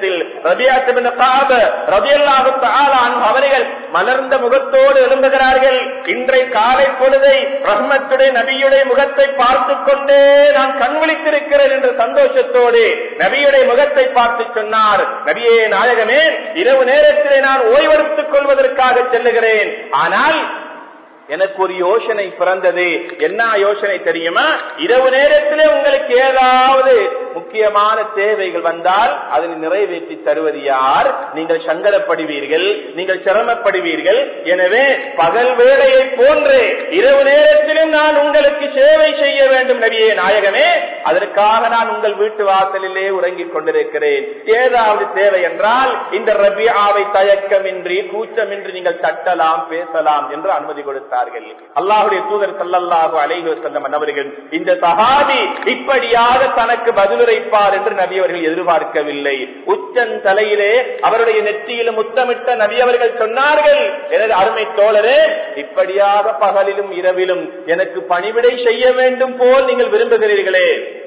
ரபியாத் இப்னு கஅப் ரலியல்லாஹு தஆலா அன்ஹு அவர்கள் மலர்ந்த முகத்தோடு எழும்புகிறார்கள். இன்றைய காலை பொழுதை ரஹ்மத்துடைய நபியுடைய முகத்தை பார்த்து கொண்டே நான் கண் விழித்திருக்கிறேன் என்ற சந்தோஷத்தோடு நபியுடைய முகத்தை பார்த்து சொன்னார், நபியே நாயகமே, இரவு நேரத்திலே நான் ஓய்வெடுத்துக் கொள்வதற்காக செல்லுகிறேன். ஆனால் எனக்கு ஒரு யோசனை பிறந்தது. என்ன யோசனை தெரியுமா? இரவு நேரத்திலே உங்களுக்கு ஏதாவது முக்கியமான தேவைகள் வந்தால் அதனை நிறைவேற்றி தருவது யார்? நீங்கள் சங்கடப்படுவீர்கள், நீங்கள் சிரமப்படுவீர்கள். எனவே பகல் வேளையை போன்று இரவு நேரத்திலும் நான் உங்களுக்கு சேவை செய்ய வேண்டும் நபியே நாயகமே. அதற்காக நான் உங்கள் வீட்டு வாசலிலே உறங்கிக் கொண்டிருக்கிறேன். ஏதாவது தேவை என்றால் இந்த ரபியாவை தயக்கமின்றி கூச்சமின்றி நீங்கள் தட்டலாம், பேசலாம் என்று அனுமதி கொடுத்தார்கள். அல்லாஹ்வுடைய தூதர் ஸல்லல்லாஹு அலைஹி வஸல்லம் அவர்கள் இந்த சஹாபி இப்படியாக தனக்கு பதிலுரைப்பார் என்று நபி அவர்கள் எதிர்பார்க்கவில்லை. உச்சன் தலையிலே அவருடைய நெற்றியிலும் முத்தமிட்ட நபி அவர்கள் சொன்னார்கள், எனது அருமை தோழரே, இப்படியாக பகலிலும் இரவிலும் எனக்கு பணிவிடை செய்ய வேண்டும் போல் நீங்கள் விரும்புகிறீர்களே,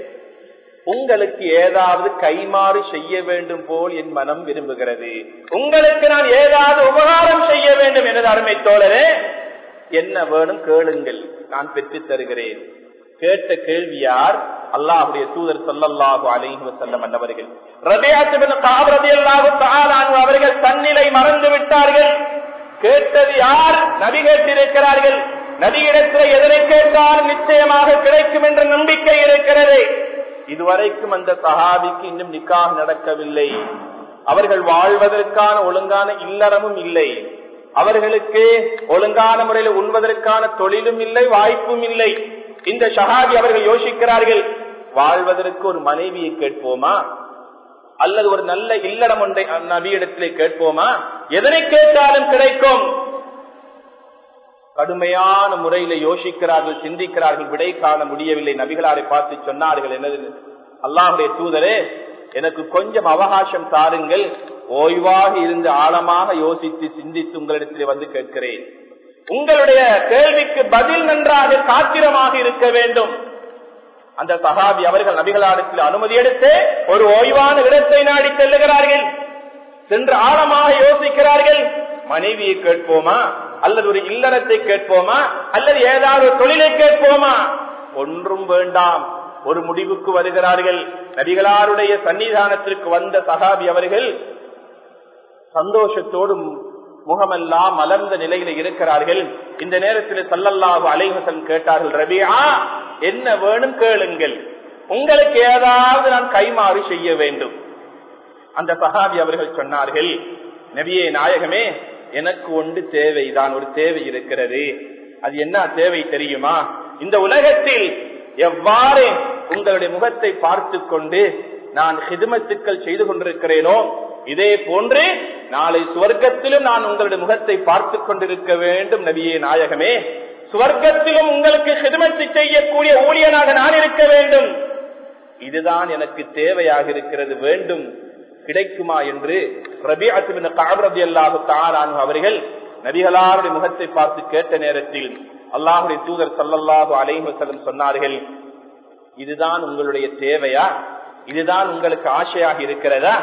உங்களுக்கு ஏதாவது கைமாறு செய்ய வேண்டும் போல் என் மனம் விரும்புகிறது. உங்களுக்கு நான் ஏதாவது உபகாரம் செய்ய வேண்டும் எனது அருமை தோழரே, என்ன வேணும் கேளுங்கள், நான் பெற்றுத் தருகிறேன். கேட்ட கேள்வி யார்? அல்லாஹ்வுடைய தூதர் ஸல்லல்லாஹு அலைஹி வஸல்லம் அவர்கள். ரபியாத் இப்னு கஅப் ரலியல்லாஹு தஆலா அன்ஹு அவர்கள் தன்னிலை மறந்து விட்டார்கள். கேட்டது யார்? நபி கேட்டிருக்கிறார்கள். நபியிடத்தில் எதனை கேட்டால் நிச்சயமாக கிடைக்கும் என்ற நம்பிக்கை இருக்கிறது. இதுவரைக்கும் அந்த சஹாபிக்கு இன்னும் நிக்காஹ் நடக்கவில்லை. அவர்கள் வாழ்வதற்கான ஒழுங்கான இல்லறமும் இல்லை. அவர்களுக்கு ஒழுங்கான முறையில் உண்பதற்கான தொழிலும் இல்லை, வாய்ப்பும் இல்லை. இந்த ஷஹாபி அவர்கள் யோசிக்கிறார்கள், வாழ்வதற்கு ஒரு மனைவியை கேட்போமா அல்லது ஒரு நல்ல இல்லறம் ஒன்றை நபியிடத்திலே கேட்போமா? எதனை கேட்டாலும் கிடைக்கும். கடுமையான முறையில யோசிக்கிறார்கள், சிந்திக்கிறார்கள், விடை காண முடியவில்லை. நபிகளாரை பார்த்து சொன்னார்கள், என்னது அல்லாஹ்வுடைய தூதரே, எனக்கு கொஞ்சம் அவகாசம் தாருங்கள், ஓய்வாக இருந்து ஆழமாக யோசித்து சிந்தித்து உங்களிடத்தில் வந்து கேட்கிறேன். உங்களுடைய கேள்விக்கு பதில் நன்றாக காத்திரமாக இருக்க வேண்டும். அந்த சஹாபி அவர்கள் நபிகளாரிடத்தில் அனுமதி எடுத்து ஒரு ஓய்வான இடத்தை நாடி செல்லுகிறார்கள். சென்று ஆழமாக யோசிக்கிறார்கள். மனைவியை கேட்போமா அல்லது ஒரு இல்லறத்தை கேட்போமா அல்லது ஏதாவது ஒரு தொழிலை கேட்போமா? ஒன்றும் வேண்டாம். ஒரு முடிவுக்கு வருகிறார்கள். நபிகளாருடைய சன்னிதானத்திற்கு வந்த சஹாபி அவர்கள் சந்தோஷத்தோடும் முகமெல்லாம் மலர்ந்த நிலையில இருக்கிறார்கள். இந்த நேரத்தில் ஸல்லல்லாஹு அலைஹி வஸல்லம் கேட்டார்கள், ரபியா, என்ன வேணும் கேளுங்கள், உங்களுக்கு ஏதாவது நான் கைமாறு செய்ய வேண்டும். அந்த சஹாபி அவர்கள் சொன்னார்கள், நபியே நாயகமே, எனக்கு ஒன்று தேவைதான், ஒரு தேவை இருக்கிறது. அது என்ன தேவை தெரியுமா? இந்த உலகத்தில் எவ்வாறு உங்களுடைய முகத்தை பார்த்து கொண்டு நான் ஹிதுமத்துக்கள் செய்து கொண்டிருக்கிறேனோ இதே போன்று நாளை சுவர்க்கத்திலும் நான் உங்களுடைய முகத்தை பார்த்து கொண்டிருக்க வேண்டும் நபியே நாயகமே. சுவர்க்கத்திலும் உங்களுக்கு ஹிதுமத்து செய்யக்கூடிய ஊழியனாக நான் இருக்க வேண்டும். இதுதான் எனக்கு தேவையாக இருக்கிறது, வேண்டும், கிடைக்குமா என்று ரபிஅத் இப்னு கஅப் ரலியல்லாஹு தஆலா அன்ஹு அவர்கள் நபிகளாருடைய முகத்தை பார்த்து கேட்ட நேரத்தில் அல்லாஹ்வுடைய தூதர் ஸல்லல்லாஹு அலைஹி வஸல்லம் சொன்னார்கள், இதுதான் உங்களுடைய தேவையா? இதுதான் உங்களுக்கு ஆசையாக இருக்கிறதா?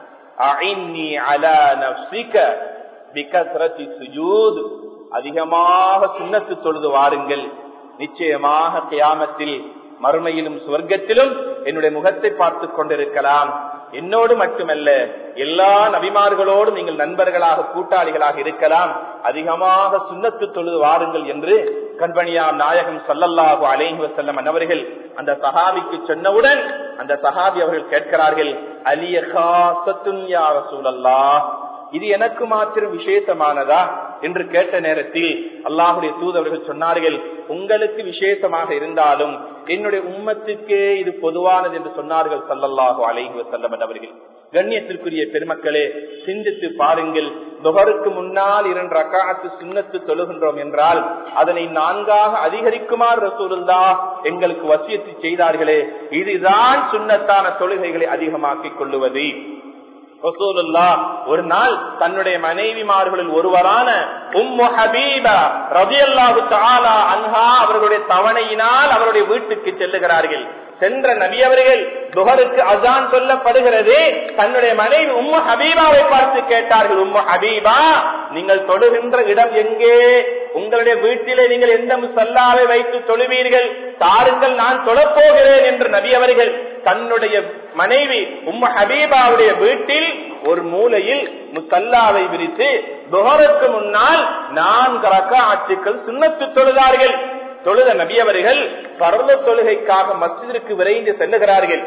அஇன்னி அலா நஃப்ஸிக பிகத்ரத்தி சுஜூத், அதிகமாக சுன்னத்து தொழுது வாருங்கள், நிச்சயமாக கியாமத்தில் மறுமையிலும் சுவர்க்கத்திலும் என்னுடைய முகத்தை பார்த்து கொண்டிருக்கலாம். என்னோடு மட்டுமல்ல, எல்லா நபிமார்களோடும் நீங்கள் நண்பர்களாக கூட்டாளிகளாக இருக்கலாம். அதிகமாக சுன்னத்து தொழுது வாருங்கள் என்று கண்பணியாம் நாயகம் ஸல்லல்லாஹு அலைஹி வஸல்லம் அவர்கள் அந்த சஹாபிக்கு சொன்னவுடன் அந்த சஹாபி அவர்கள் கேட்கிறார்கள், அலிய காஸத்துன் யா ரசூலல்லாஹ், இது எனக்கு மாத்திரம் விசேஷமானதா என்று கேட்ட நேரத்தில் அல்லாஹ்வுடைய தூதர்கள் சொன்னார்கள், உங்களுக்கு விசேஷமாக இருந்தாலும் என்னுடைய உம்மத்துக்கே இது பொதுவானது என்று சொன்னார்கள் ஸல்லல்லாஹு அலைஹி வஸல்லம் அவர்கள். கண்ணியத்திற்குரிய பெருமக்களே, சிந்தித்து பாருங்கள். துஹருக்கு முன்னால் இரண்டு ரக்அத் சுன்னத்து தொழுகின்றோம் என்றால் அதனை நான்காக அதிகரிக்குமாறு ரசூலுல்லாஹ் எங்களுக்கு வசியத்து செய்தார்களே, இதுதான் சுன்னத்தான தொழுகைகளை அதிகமாக்கிக் கொள்ளுவது. ரசூலுல்லாஹ் ஒரு நாள் தன்னுடைய மனைவிமார்களில் ஒருவரான உம்மு ஹபீபா ரலியல்லாஹு தஆலா அன்ஹா அவர்களுடைய தவணையினால் அவருடைய வீட்டுக்கு செல்லுகிறார்கள். சென்ற நபி அவர்கள் துஹருக்கு அசான் சொல்லப்படுகிறது. தன்னுடைய மனைவி உம்மு ஹபீபாவை பார்த்து கேட்டார்கள், உம்மு ஹபீபா, நீங்கள் தொழுகின்ற இடம் எங்கே? உங்களுடைய வீட்டிலே நீங்கள் எந்த முசல்லாவை வைத்து தொழுவீர்கள்? தாருங்கள், நான் தொழப்போகிறேன் என்று நபி அவர்கள் தன்னுடைய மனைவி உம்மு ஹபீபாவுடைய வீட்டில் ஒரு மூலையில் முசல்லாவை விரித்து துஹருக்கு முன்னால் நான்கு ரக்அத்துக்கள் சுன்னத்து தொழுதார்கள். தொழுத நபி அவர்கள் பர்த தொழுகைக்காக மஸ்ஜிதிற்கு விரைந்து செல்லுகிறார்கள்.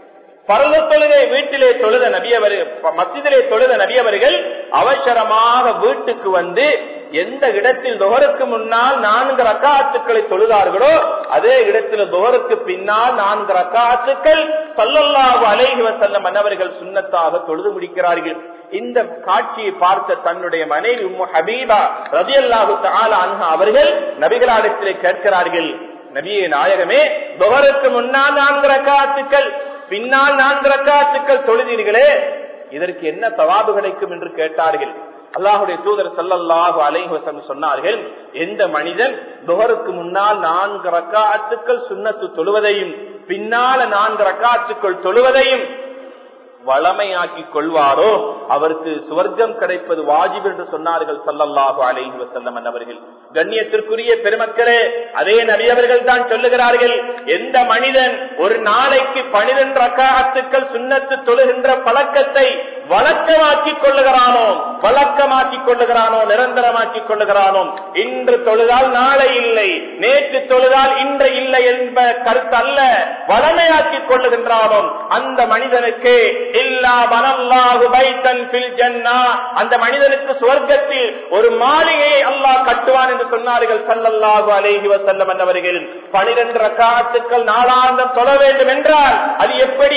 பர்த தொழுகை வீட்டிலே தொழுத நபி அவர்கள் மஸ்ஜிதிலே தொழுத நபி அவர்கள் அவசரமாக வீட்டுக்கு வந்து எந்த இடத்தில் துஹருக்கு முன்னால் நான்கு ரக்அத்துக்களை தொழுதார்களோ அதே இடத்தில் துஹருக்கு பின்னால் நான்கு ரக்அத்துக்கள் ஸல்லல்லாஹு அலைஹி வஸல்லம் அவர்கள் சுன்னத்தாக தொழுது முடிக்கிறார்கள். இந்த காட்சியை பார்த்த தன்னுடைய மனைவி உம்மு ஹபீபா ரலியல்லாஹு தஆலா அன்ஹா அவர்கள் நபிகளிடத்திலே கேட்கிறார்கள், நபியே நாயகமே, துஹருக்கு முன்னால் நான்கு ரக்அத்துக்கள் பின்னால் நான்கு ரக்அத்துக்கள் தொழுதீர்களே, இதற்கு என்ன தவாபு கிடைக்கும் என்று கேட்டார்கள். அல்லாஹுடைய தூதர் ஸல்லல்லாஹு அலைஹி வஸல்லம் சொன்னார்கள், எந்த மனிதன் துஹருக்கு முன்னால் நான்கு ரக்அத்துக்கள் சுன்னத்து தொழுவதையும் பின்னால நான்கு ரக்அத்துக்கள் தொழுவதையும் வளமையாக்கிக் கொள்வாரோ அவருக்கு சுவர்க்கம் கிடைப்பது வாஜிப் என்று சொன்னார்கள் ஸல்லல்லாஹு அலைஹி வஸல்லம் அவர்கள். கண்ணியத்திற்குரிய பெருமக்களே, அதே நபி அவர்கள் தான் சொல்லுகிறார்கள், எந்த மனிதன் ஒரு நாளைக்கு பன்னிரண்டு ரக்அத்துக்கள் சுன்னத்து தொழுகின்ற பழக்கத்தை வழக்கமாக்கிக் கொள்ளுகிறானோ வழக்கமாக்கிக் கொள்ளுகிறானோ நிரந்தரமாக்கிக் கொள்ளுகிறானோ, இன்று தொழுதால் நாளை இல்லை, நேற்று தொழுதால் இன்று இல்லை என்ப கருத்து அல்ல, வளமையாக்கிக் கொள்ளுகின்றானோ அந்த மனிதனுக்கு இல்லா பனல்லாஹு பைத்தன் ஃபில் ஜன்னah, அந்த மனிதனுக்கு சுவர்க்கத்தில் ஒரு மாளிகையை அல்லாஹ் கட்டுவான் என்று சொன்னார்கள் ஸல்லல்லாஹு அலைஹி வஸல்லம் அவர்கள். பன்னிரண்டு ரக்அத்துக்கள் நாளாந்தம் தொழ வேண்டும் என்றால் அது எப்படி?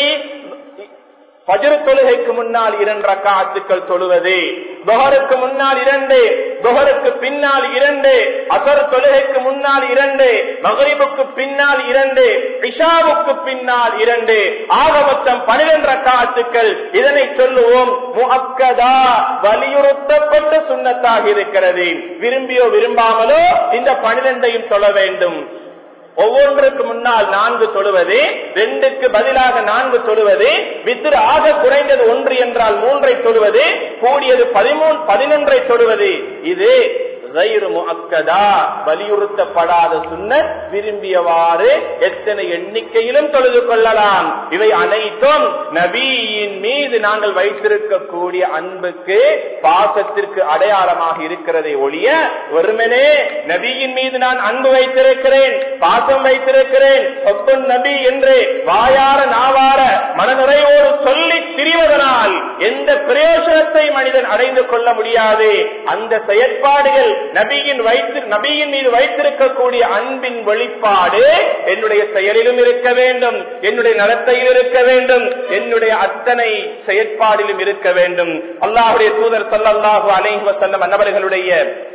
ஃபஜ்ர் தொழுகைக்கு முன்னால் இரண்டு ரக்அத்துக்கள் தொழுவது, துஹருக்கு முன்னால் இரண்டு, துஹருக்கு பின்னால் இரண்டு, அஸர் தொழுகைக்கு முன்னால் இரண்டு, மக்ரிபுக்கு பின்னால் இரண்டு, இஷாவுக்கு பின்னால் இரண்டு, ஆக மொத்தம் பன்னிரண்டு ரக்அத்துக்கள். இதனை சொல்லுவோம் முஅக்கதா, வலியுறுத்தப்பட்ட சுன்னத்தாக இருக்கிறது. விரும்பியோ விரும்பாமலோ இந்த பன்னிரண்டையும் தொழ வேண்டும். ஒவ்வொன்றுக்கு முன்னால் நான்கு தொழுவது, ரெண்டுக்கு பதிலாக நான்கு தொழுவது, வித்ர் ஆக குறைந்தது ஒன்று என்றால் மூன்றை தொழுவது, கூடியது பதிமூன்று பதினொன்றை தொழுவது. இது கைரு முஅக்கதா, வலியுறுத்தப்படாத சுன்னத். விரும்பியவாறு எத்தனை எண்ணிக்கையிலும் தொழுது கொள்ளலாம். இவை அனைத்தும் நபியின் மீது நாங்கள் வைத்திருக்கக்கூடிய அன்புக்கு பாசத்திற்கு அடையாளமாக இருக்கிறதை ஒழிய வெறுமனே நபியின் மீது நான் அன்பு வைத்திருக்கிறேன், பாசம் வைத்திருக்கிறேன், ஒப்பன் நபி என்று வாயார நாவார மனநிறைவோடு சொல்லி திரிவதனால் எந்த பிரயோஜனத்தை மனிதன் அடைந்து கொள்ள முடியாது. அந்த செயற்பாடுகள் நபியின் வைத்து நபியின் மீது வைத்திருக்கக்கூடிய அன்பின் வெளிப்பாடு என்னுடைய செயலிலும் இருக்க வேண்டும், என்னுடைய நடத்தையில் இருக்க வேண்டும், என்னுடைய அத்தனை செயற்பாடிலும் இருக்க வேண்டும். அல்லாஹ்வுடைய தூதர் ஸல்லல்லாஹு அலைஹி வஸல்லம் அவர்களுடைய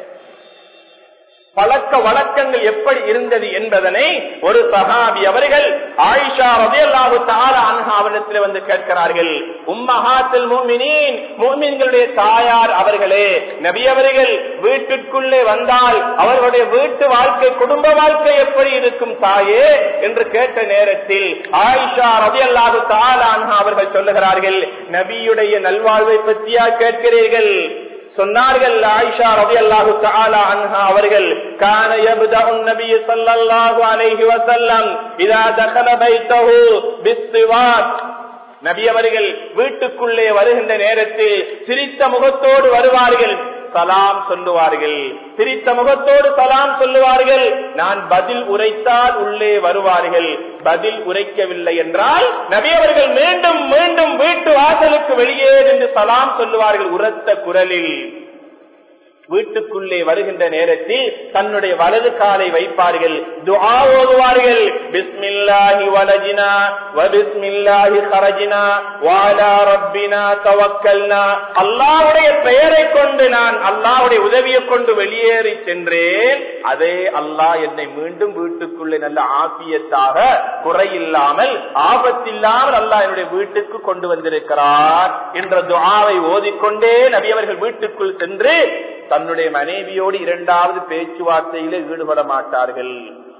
பழக்க வழக்கங்கள் எப்படி இருந்தது என்பதனை ஒரு சஹாபி அவர்கள் ஆயிஷா ரலியல்லாஹு தஆலா அன்ஹா அவரிடத்தில் வந்து கேட்கிறார்கள். உம்மஹாத்துல் முஃமினீன், முஃமின்களுடைய தாயார் அவர்களே, நபி அவர்கள் வீட்டுக்குள்ளே வந்தால் அவர்களுடைய வீட்டு வாழ்க்கை, குடும்ப வாழ்க்கை எப்படி இருக்கும் தாயே என்று கேட்ட நேரத்தில் ஆயிஷா ரலியல்லாஹு தஆலா அன்ஹா அவர்கள் சொல்லுகிறார்கள், நபியுடைய நல்வாழ்வை பற்றியா கேட்கிறீர்கள்? சொன்னார்கள் ஆயிஷா ரலியல்லாஹு தஆலா அன்ஹா அவர்கள், கான யப்தஉ நபி ஸல்லல்லாஹு அலைஹி வஸல்லம் இதா தகல பைத்தஹு பிஸ்ஸிவாக். நபி அவர்கள் வீட்டுக்குள்ளே வருகின்ற நேரத்தில் சிரித்த முகத்தோடு வருவார்கள், சலாம் சொல்லுவார்கள். சிரித்த முகத்தோடு சலாம் சொல்லுவார்கள். நான் பதில் உரைத்தால் உள்ளே வருவார்கள், பதில் உரைக்கவில்லை என்றால் நபி அவர்கள் மீண்டும் மீண்டும் வீட்டு வாசலுக்கு வெளியே நின்று சலாம் சொல்லுவார்கள் உரத்த குரலில். வீட்டுக்குள்ளே வருகின்ற நேரத்தில் தன்னுடைய வலது காலை வைப்பார்கள், துஆ ஓதுவார்கள். பிஸ்மில்லாஹி வலஜினா வ பிஸ்மில்லாஹி கரஜினா வ அலா ரப்பினா தவக்கல்னா. அல்லாஹ்வுடைய பெயரை கொண்டு நான் அல்லாஹ்வுடைய உதவியை கொண்டு வெளியேறி சென்றேன், அதே அல்லாஹ் என்னை மீண்டும் வீட்டுக்குள்ளே நல்ல ஆபியத்தாக, குறையில்லாமல், ஆபத்தில்லாமல் அல்லாஹ் என்னுடைய வீட்டுக்கு கொண்டு வந்திருக்கிறார் என்ற துஆவை ஓதிக்கொண்டே நபி அவர்கள் வீட்டுக்குள் சென்று தன்னுடைய மனைவியோடு இரண்டாவது பேச்சுவார்த்தையிலே ஈடுபட மாட்டார்கள்.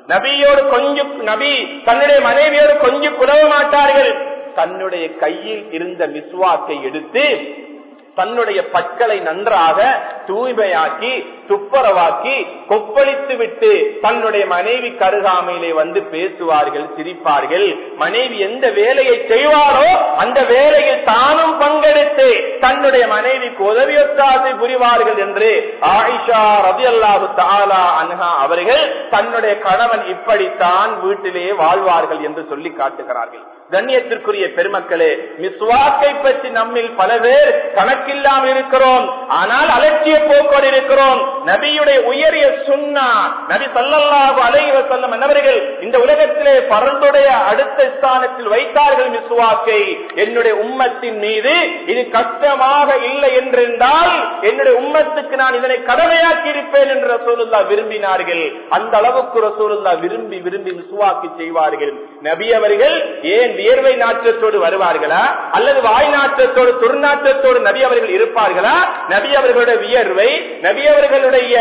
நபியோடு கொஞ்சம் நபி தன்னுடைய மனைவியோடு கொஞ்சம் குலவ மாட்டார்கள். தன்னுடைய கையில் இருந்த மிஸ்வாக்கை எடுத்து தன்னுடைய பற்களை நன்றாக தூய்மையாக்கி துப்புரவாக்கி கொப்பளித்து விட்டு தன்னுடைய மனைவி கருகாமையிலே வந்து பேசுவார்கள், சிரிப்பார்கள். மனைவி எந்த வேலையை செய்வாரோ அந்த வேலையில் தானும் பங்கெடுத்து தன்னுடைய மனைவிக்கு உதவியொத்தாசை புரிவார்கள் என்று ஆயிஷா ரலியல்லாஹு தஆலா அன்ஹா அவர்கள் தன்னுடைய கணவன் இப்படித்தான் வீட்டிலே வாழ்வார்கள் என்று சொல்லி காட்டுகிறார்கள். கண்ணியத்திற்குரிய பெருமக்களே, மிஸ்வாக்கை பற்றி நம்மில் பல பேர் கணக்கில்லாமல் இருக்கிறோம். ஆனால் அலட்சிய போக்கோடு இருக்கிறோம். நபியுடைய உயரிய சுன்னா, நபி ஸல்லல்லாஹு அலைஹி வஸல்லம் அவர்கள் இந்த உலகத்திலே பரந்துடைய அடுத்த ஸ்தானத்தில் வைத்தார்கள் மிஸ்வாக்கை. என்னுடைய உம்மத்தின் மீது இது கஷ்டமாக இல்லை என்றிருந்தால் என்னுடைய உம்மத்துக்கு நான் இதனை கடமையாக்கி இருப்பேன் என்று ரசூலுல்லாஹ் விரும்பினார்கள். அந்த அளவுக்கு ரசூலுல்லாஹ் விரும்பி விரும்பி மிஸ்வாக்கை செய்வார்கள். நபி அவர்கள் ஏன் வியர்வை நாற்றத்தோடு வருவார்களா அல்லது வாய் நாற்றத்தோடு துர்நாற்றத்தோடு நபி அவர்கள் இருப்பார்களா? நபி அவர்களுடைய வியர்வை, நபி அவர்களுடைய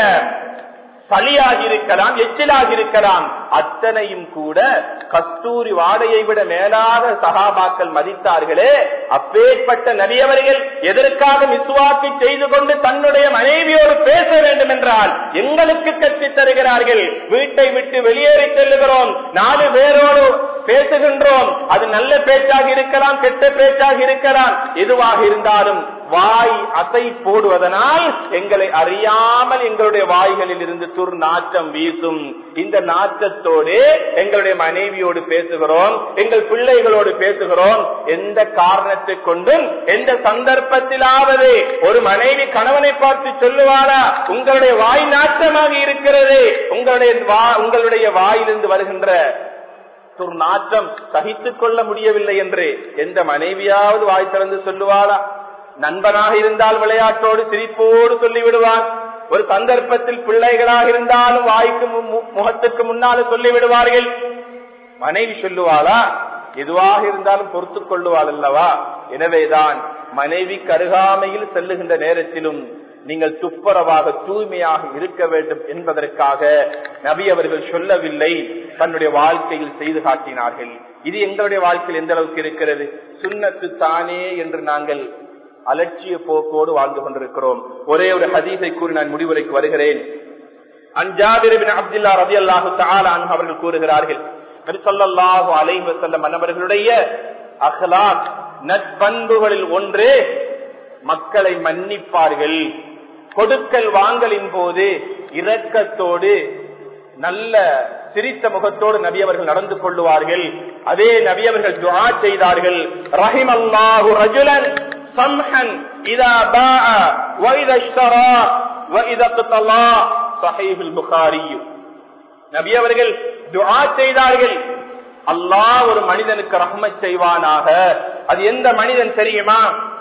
சளியாக இருக்கலாம், எச்சிலாக இருக்கலாம், அத்தனையும் கூட கஸ்தூரி வாடையை விட மேலாக சஹாபாக்கள் மதித்தார்களே. அப்பேற்பட்ட நபி அவர்கள் எதற்காக மிஸ்வாக்கை செய்து கொண்டு தன்னுடைய மனைவியோடு பேச வேண்டும் என்றால் எங்களுக்கு கற்றுத் தருகிறார்கள். வீட்டை விட்டு வெளியேறி செல்லுகிறோம், நாலு பேரோடு பேசுகின்றோம். அது நல்ல பேச்சாக இருக்கலாம், கெட்ட பேச்சாக இருக்கலாம், எதுவாக இருந்தாலும் வாய் அசை போடுவதனால் எங்களை அறியாமல் எங்களுடைய வாய்களில் இருந்து துர் நாற்றம் வீசும். இந்த நாற்றத்தோடு எங்களுடைய மனைவியோடு பேசுகிறோம், எங்கள் பிள்ளைகளோடு பேசுகிறோம். எந்த காரணத்தை கொண்டும் எந்த சந்தர்ப்பத்திலாவது ஒரு மனைவி கணவனை பார்த்து சொல்லுவாரா, உங்களுடைய வாய் நாற்றமாக இருக்கிறது, உங்களுடைய உங்களுடைய வாயிலிருந்து வருகின்ற ஒரு நாற்றம் சகித்துக் கொள்ள முடியவில்லை என்று எந்த மனைவியாவது வாய் திறந்து சொல்லுவாளா? நண்பனாக இருந்தால் விளையாட்டோடு சிரிப்போடு சொல்லிவிடுவான். ஒரு சந்தர்ப்பத்தில் பிள்ளைகளாக இருந்தாலும் வாய்க்கு முகத்துக்கு முன்னால சொல்லிவிடுவார்கள். மனைவி சொல்லுவாளா? எதுவாக இருந்தாலும் பொறுத்துக் கொள்ளுவாள் அல்லவா? எனவேதான் மனைவி கருகாமையில் செல்லுகின்ற நேரத்திலும் நீங்கள் துப்புரவாக தூய்மையாக இருக்க வேண்டும் என்பதற்காக நபி அவர்கள் சொல்லவில்லை, தன்னுடைய வாழ்க்கையில் செய்து காட்டினார்கள். இது எங்களுடைய வாழ்க்கையில் எந்த அளவுக்கு இருக்கிறது? சுன்னத்து தானே என்று நாங்கள் அலட்சிய போக்கோடு வாழ்ந்து கொண்டிருக்கிறோம். ஒரே ஒரு ஹதீஸை கூறி நான் முடிவுரைக்கு வருகிறேன். அன் ஜாபிர் இப்னு அப்துல்லாஹ் ரலியல்லாஹு தஆலா அன்ஹு அவர்கள் கூறுகிறார்கள், நபி ஸல்லல்லாஹு அலைஹி வஸல்லம் அவர்களுடைய அக்லாக் நற்பண்புகளில் ஒன்று மக்களை மன்னிப்பார்கள். கொடுக்கல் வாங்கலின் போது இரக்கத்தோடு நல்ல சிரித்த முகத்தோடு நபி அவர்கள் நடந்து கொள்ளுவார்கள். அதே நபி அவர்கள் துஆ செய்தார்கள், ரஹிமல்லாஹு ரஜுலன் சம்ஹன் இதா பாஅ வ இதா இஷ்தரா வ இதா கதலா. ஸஹீஹுல் புகாரி. நபி அவர்கள் துஆ செய்தார்கள், அல்லாஹ் ஒரு மனிதனுக்கு ரஹ்மத் செய்வானாக. அது எந்த மனிதன் தெரியுமா?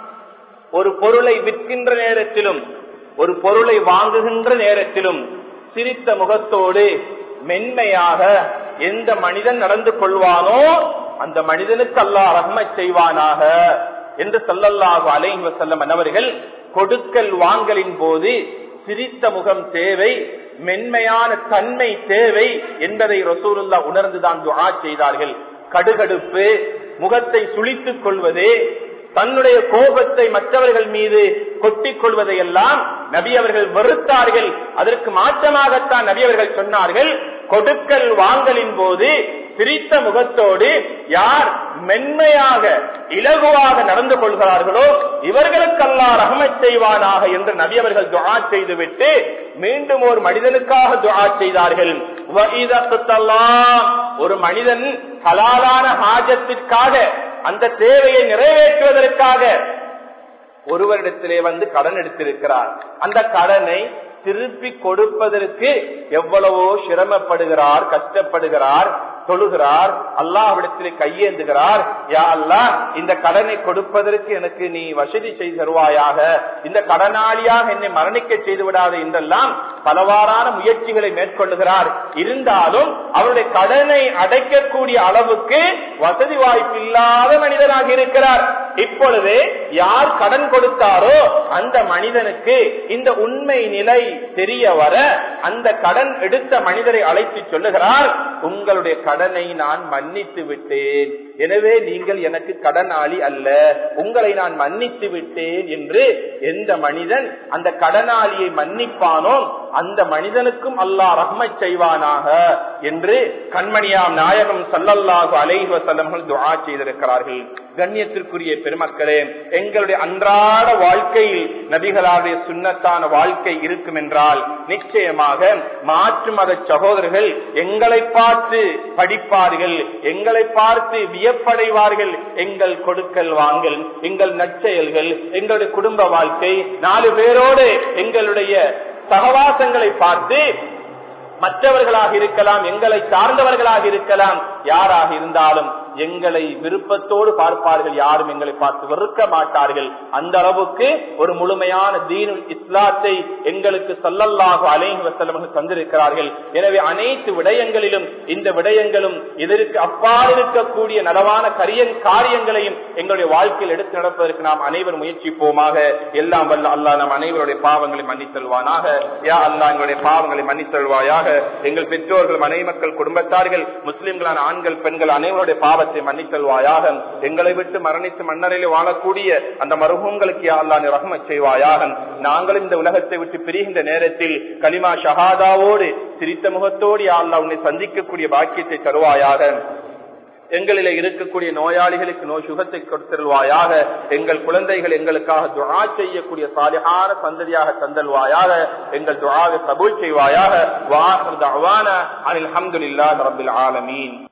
ஒரு பொருளை விற்கின்ற நேரத்திலும் ஒரு பொருளை வாங்குகின்ற நேரத்திலும் சிரித்த முகத்தோடு மென்மையாக எந்த மனிதன் நடந்து கொள்வானோ அந்த மனிதனுக்கு அல்லாஹ் ரஹ்மத் செய்வானாக என்று ஸல்லல்லாஹு அலைஹி வஸல்லம் அவர்கள் கொடுக்கல் வாங்கலின் போது சிரித்த முகம் தேவை, மென்மையான தன்மை தேவை என்பதை ரசூலுல்லாஹ் உணர்ந்துதான் துஆ செய்தார்கள். கடுகடுப்பு, முகத்தை சுளித்துக் கொள்வது, தன்னுடைய கோபத்தை மற்றவர்கள் மீது கொட்டிக் கொள்வதையெல்லாம் நபி அவர்கள் வெறுத்தார்கள். அதற்கு மாற்றமாகத்தான் நபி அவர்கள் சொன்னார்கள், கொடுக்கல் வாங்கலின் போது சிரித்த முகத்தோடு யார் மென்மையாக இலகுவாக நடந்து கொள்கிறார்களோ இவர்களுக்கு அல்லாஹ் ரஹ்மத் செய்வானாக என்று நபி அவர்கள் துஆ செய்துவிட்டு மீண்டும் ஒரு மனிதனுக்காக துஆ செய்தார்கள். ஒரு மனிதன் ஹலாலான ஹாஜத்திற்காக அந்த தேவையை நிறைவேற்றுவதற்காக ஒருவரிடத்திலே வந்து கடன் எடுத்திருக்கிறார். அந்த கடனை திருப்பி கொடுப்பதற்கு எவ்வளவோ சிரமப்படுகிறார், கஷ்டப்படுகிறார், தொழுகிறார், அல்லாஹ்விடத்திலே கையேந்துகிறார். யா அல்லாஹ், இந்த கடனை கொடுப்பதற்கு எனக்கு நீ வசதி செய்து தருவாயாக, இந்த கடனாளியாக என்னை மரணிக்க செய்து விடாது என்றெல்லாம் பலவாறான முயற்சிகளை மேற்கொள்ளுகிறார். இருந்தாலும் அவருடைய கடனை அடைக்கக்கூடிய அளவுக்கு வசதி வாய்ப்பு இல்லாத மனிதனாக இருக்கிறார். இப்பொழுது யார் கடன் கொடுத்தாரோ அந்த மனிதனுக்கு இந்த உண்மை நிலை தெரிய வர அந்த கடன் எடுத்த மனிதரை அழைத்து சொல்லுகிறார், உங்களுடைய கடனை நான் மன்னித்து விட்டேன், எனவே நீங்கள் எனக்கு கடனாளி அல்ல, உங்களை நான் மன்னித்து விட்டேன் என்று எந்த மனிதன் அந்த கடனாளியை மன்னிப்பானோ அந்த மனிதனுக்கும் அல்லாஹ் ரஹ்மத் செய்வானாக என்று கண்மணியாம் நாயகம் ஸல்லல்லாஹு அலைஹி வஸல்லம் துஆ செய்திருக்கிறார்கள். கண்ணியத்திற்குரிய பெருமக்களே, எங்களுடைய அன்றாட வாழ்க்கையில் நபிகளாருடைய சுன்னத்தான வாழ்க்கை இருக்கும் என்றால் நிச்சயமாக மாற்று மத சகோதரர்கள் எங்களை பார்த்து படிப்பார்கள், எங்களை பார்த்து வியப்படைவார்கள். எங்கள் கொடுக்கல் வாங்கல், எங்கள் நற்செயல்கள், எங்களுடைய குடும்ப வாழ்க்கை, நாலு பேரோடு எங்களுடைய சகவாசங்களை பார்த்து மற்றவர்களாக இருக்கலாம், எங்களை சார்ந்தவர்களாக இருக்கலாம், யாராக இருந்தாலும் எங்களை விருப்பத்தோடு பார்ப்பார்கள், யாரும் எங்களை பார்த்து வெறுக்க மாட்டார்கள். அந்த அளவுக்கு ஒரு முழுமையான தீனுல் இஸ்லாத்தை எங்களுக்கு ஸல்லல்லாஹு அலைஹி வஸல்லம் தந்திருக்கிறார்கள். எனவே அனைத்து விடயங்களிலும் இந்த விடயங்களும் இதற்கு அப்பால் இருக்கக்கூடிய நலவான கரியன் காரியங்களையும் எங்களுடைய வாழ்க்கையில் எடுத்து நடப்பதற்கு நாம் அனைவரும் முயற்சிப்போமாக. எல்லாம் வல்ல அல்லாஹ் நம் அனைவருடைய பாவங்களை மன்னித்தல்வானாக. யா அல்லாஹ் எங்களுடைய பாவங்களை மன்னித்தல்வாயாக. எங்கள் பெற்றோர்கள், மனைவி மக்கள், குடும்பத்தார்கள், முஸ்லிம்களான ஆண்கள் பெண்கள் அனைவருடைய பாவத்தை மன்னித்தல்வாயாக. எங்களை விட்டு மரணித்து மன்னரையில் வாழக்கூடிய அந்த மர்ஹூம்களுக்கு யா அல்லாஹ் நீ ரஹ்மத் செய்வாயாக. நாங்கள் இந்த உலகத்தை விட்டு பிரிகின்ற நேரத்தில் கலிமா ஷஹாதாவோடு சிரித்த முகத்தோடு யா அல்லாஹ் உன்னை சந்திக்கக்கூடிய பாக்கியத்தை தருவாயாக. எங்களிலே இருக்கக்கூடிய நோயாளிகளுக்கு நோய் சுகத்தை கொடுத்தல்வாயாக. எங்கள் குழந்தைகள் எங்களுக்காக துஆ செய்யக்கூடிய சாலிஹான சந்ததியாக தந்தல்வாயாக. எங்கள் துஆவை கபூல் செய்வாயாக. வ ஆகிரு தஅவானா அனில் ஹம்துலில்லாஹி ரப்பில் ஆலமீன்.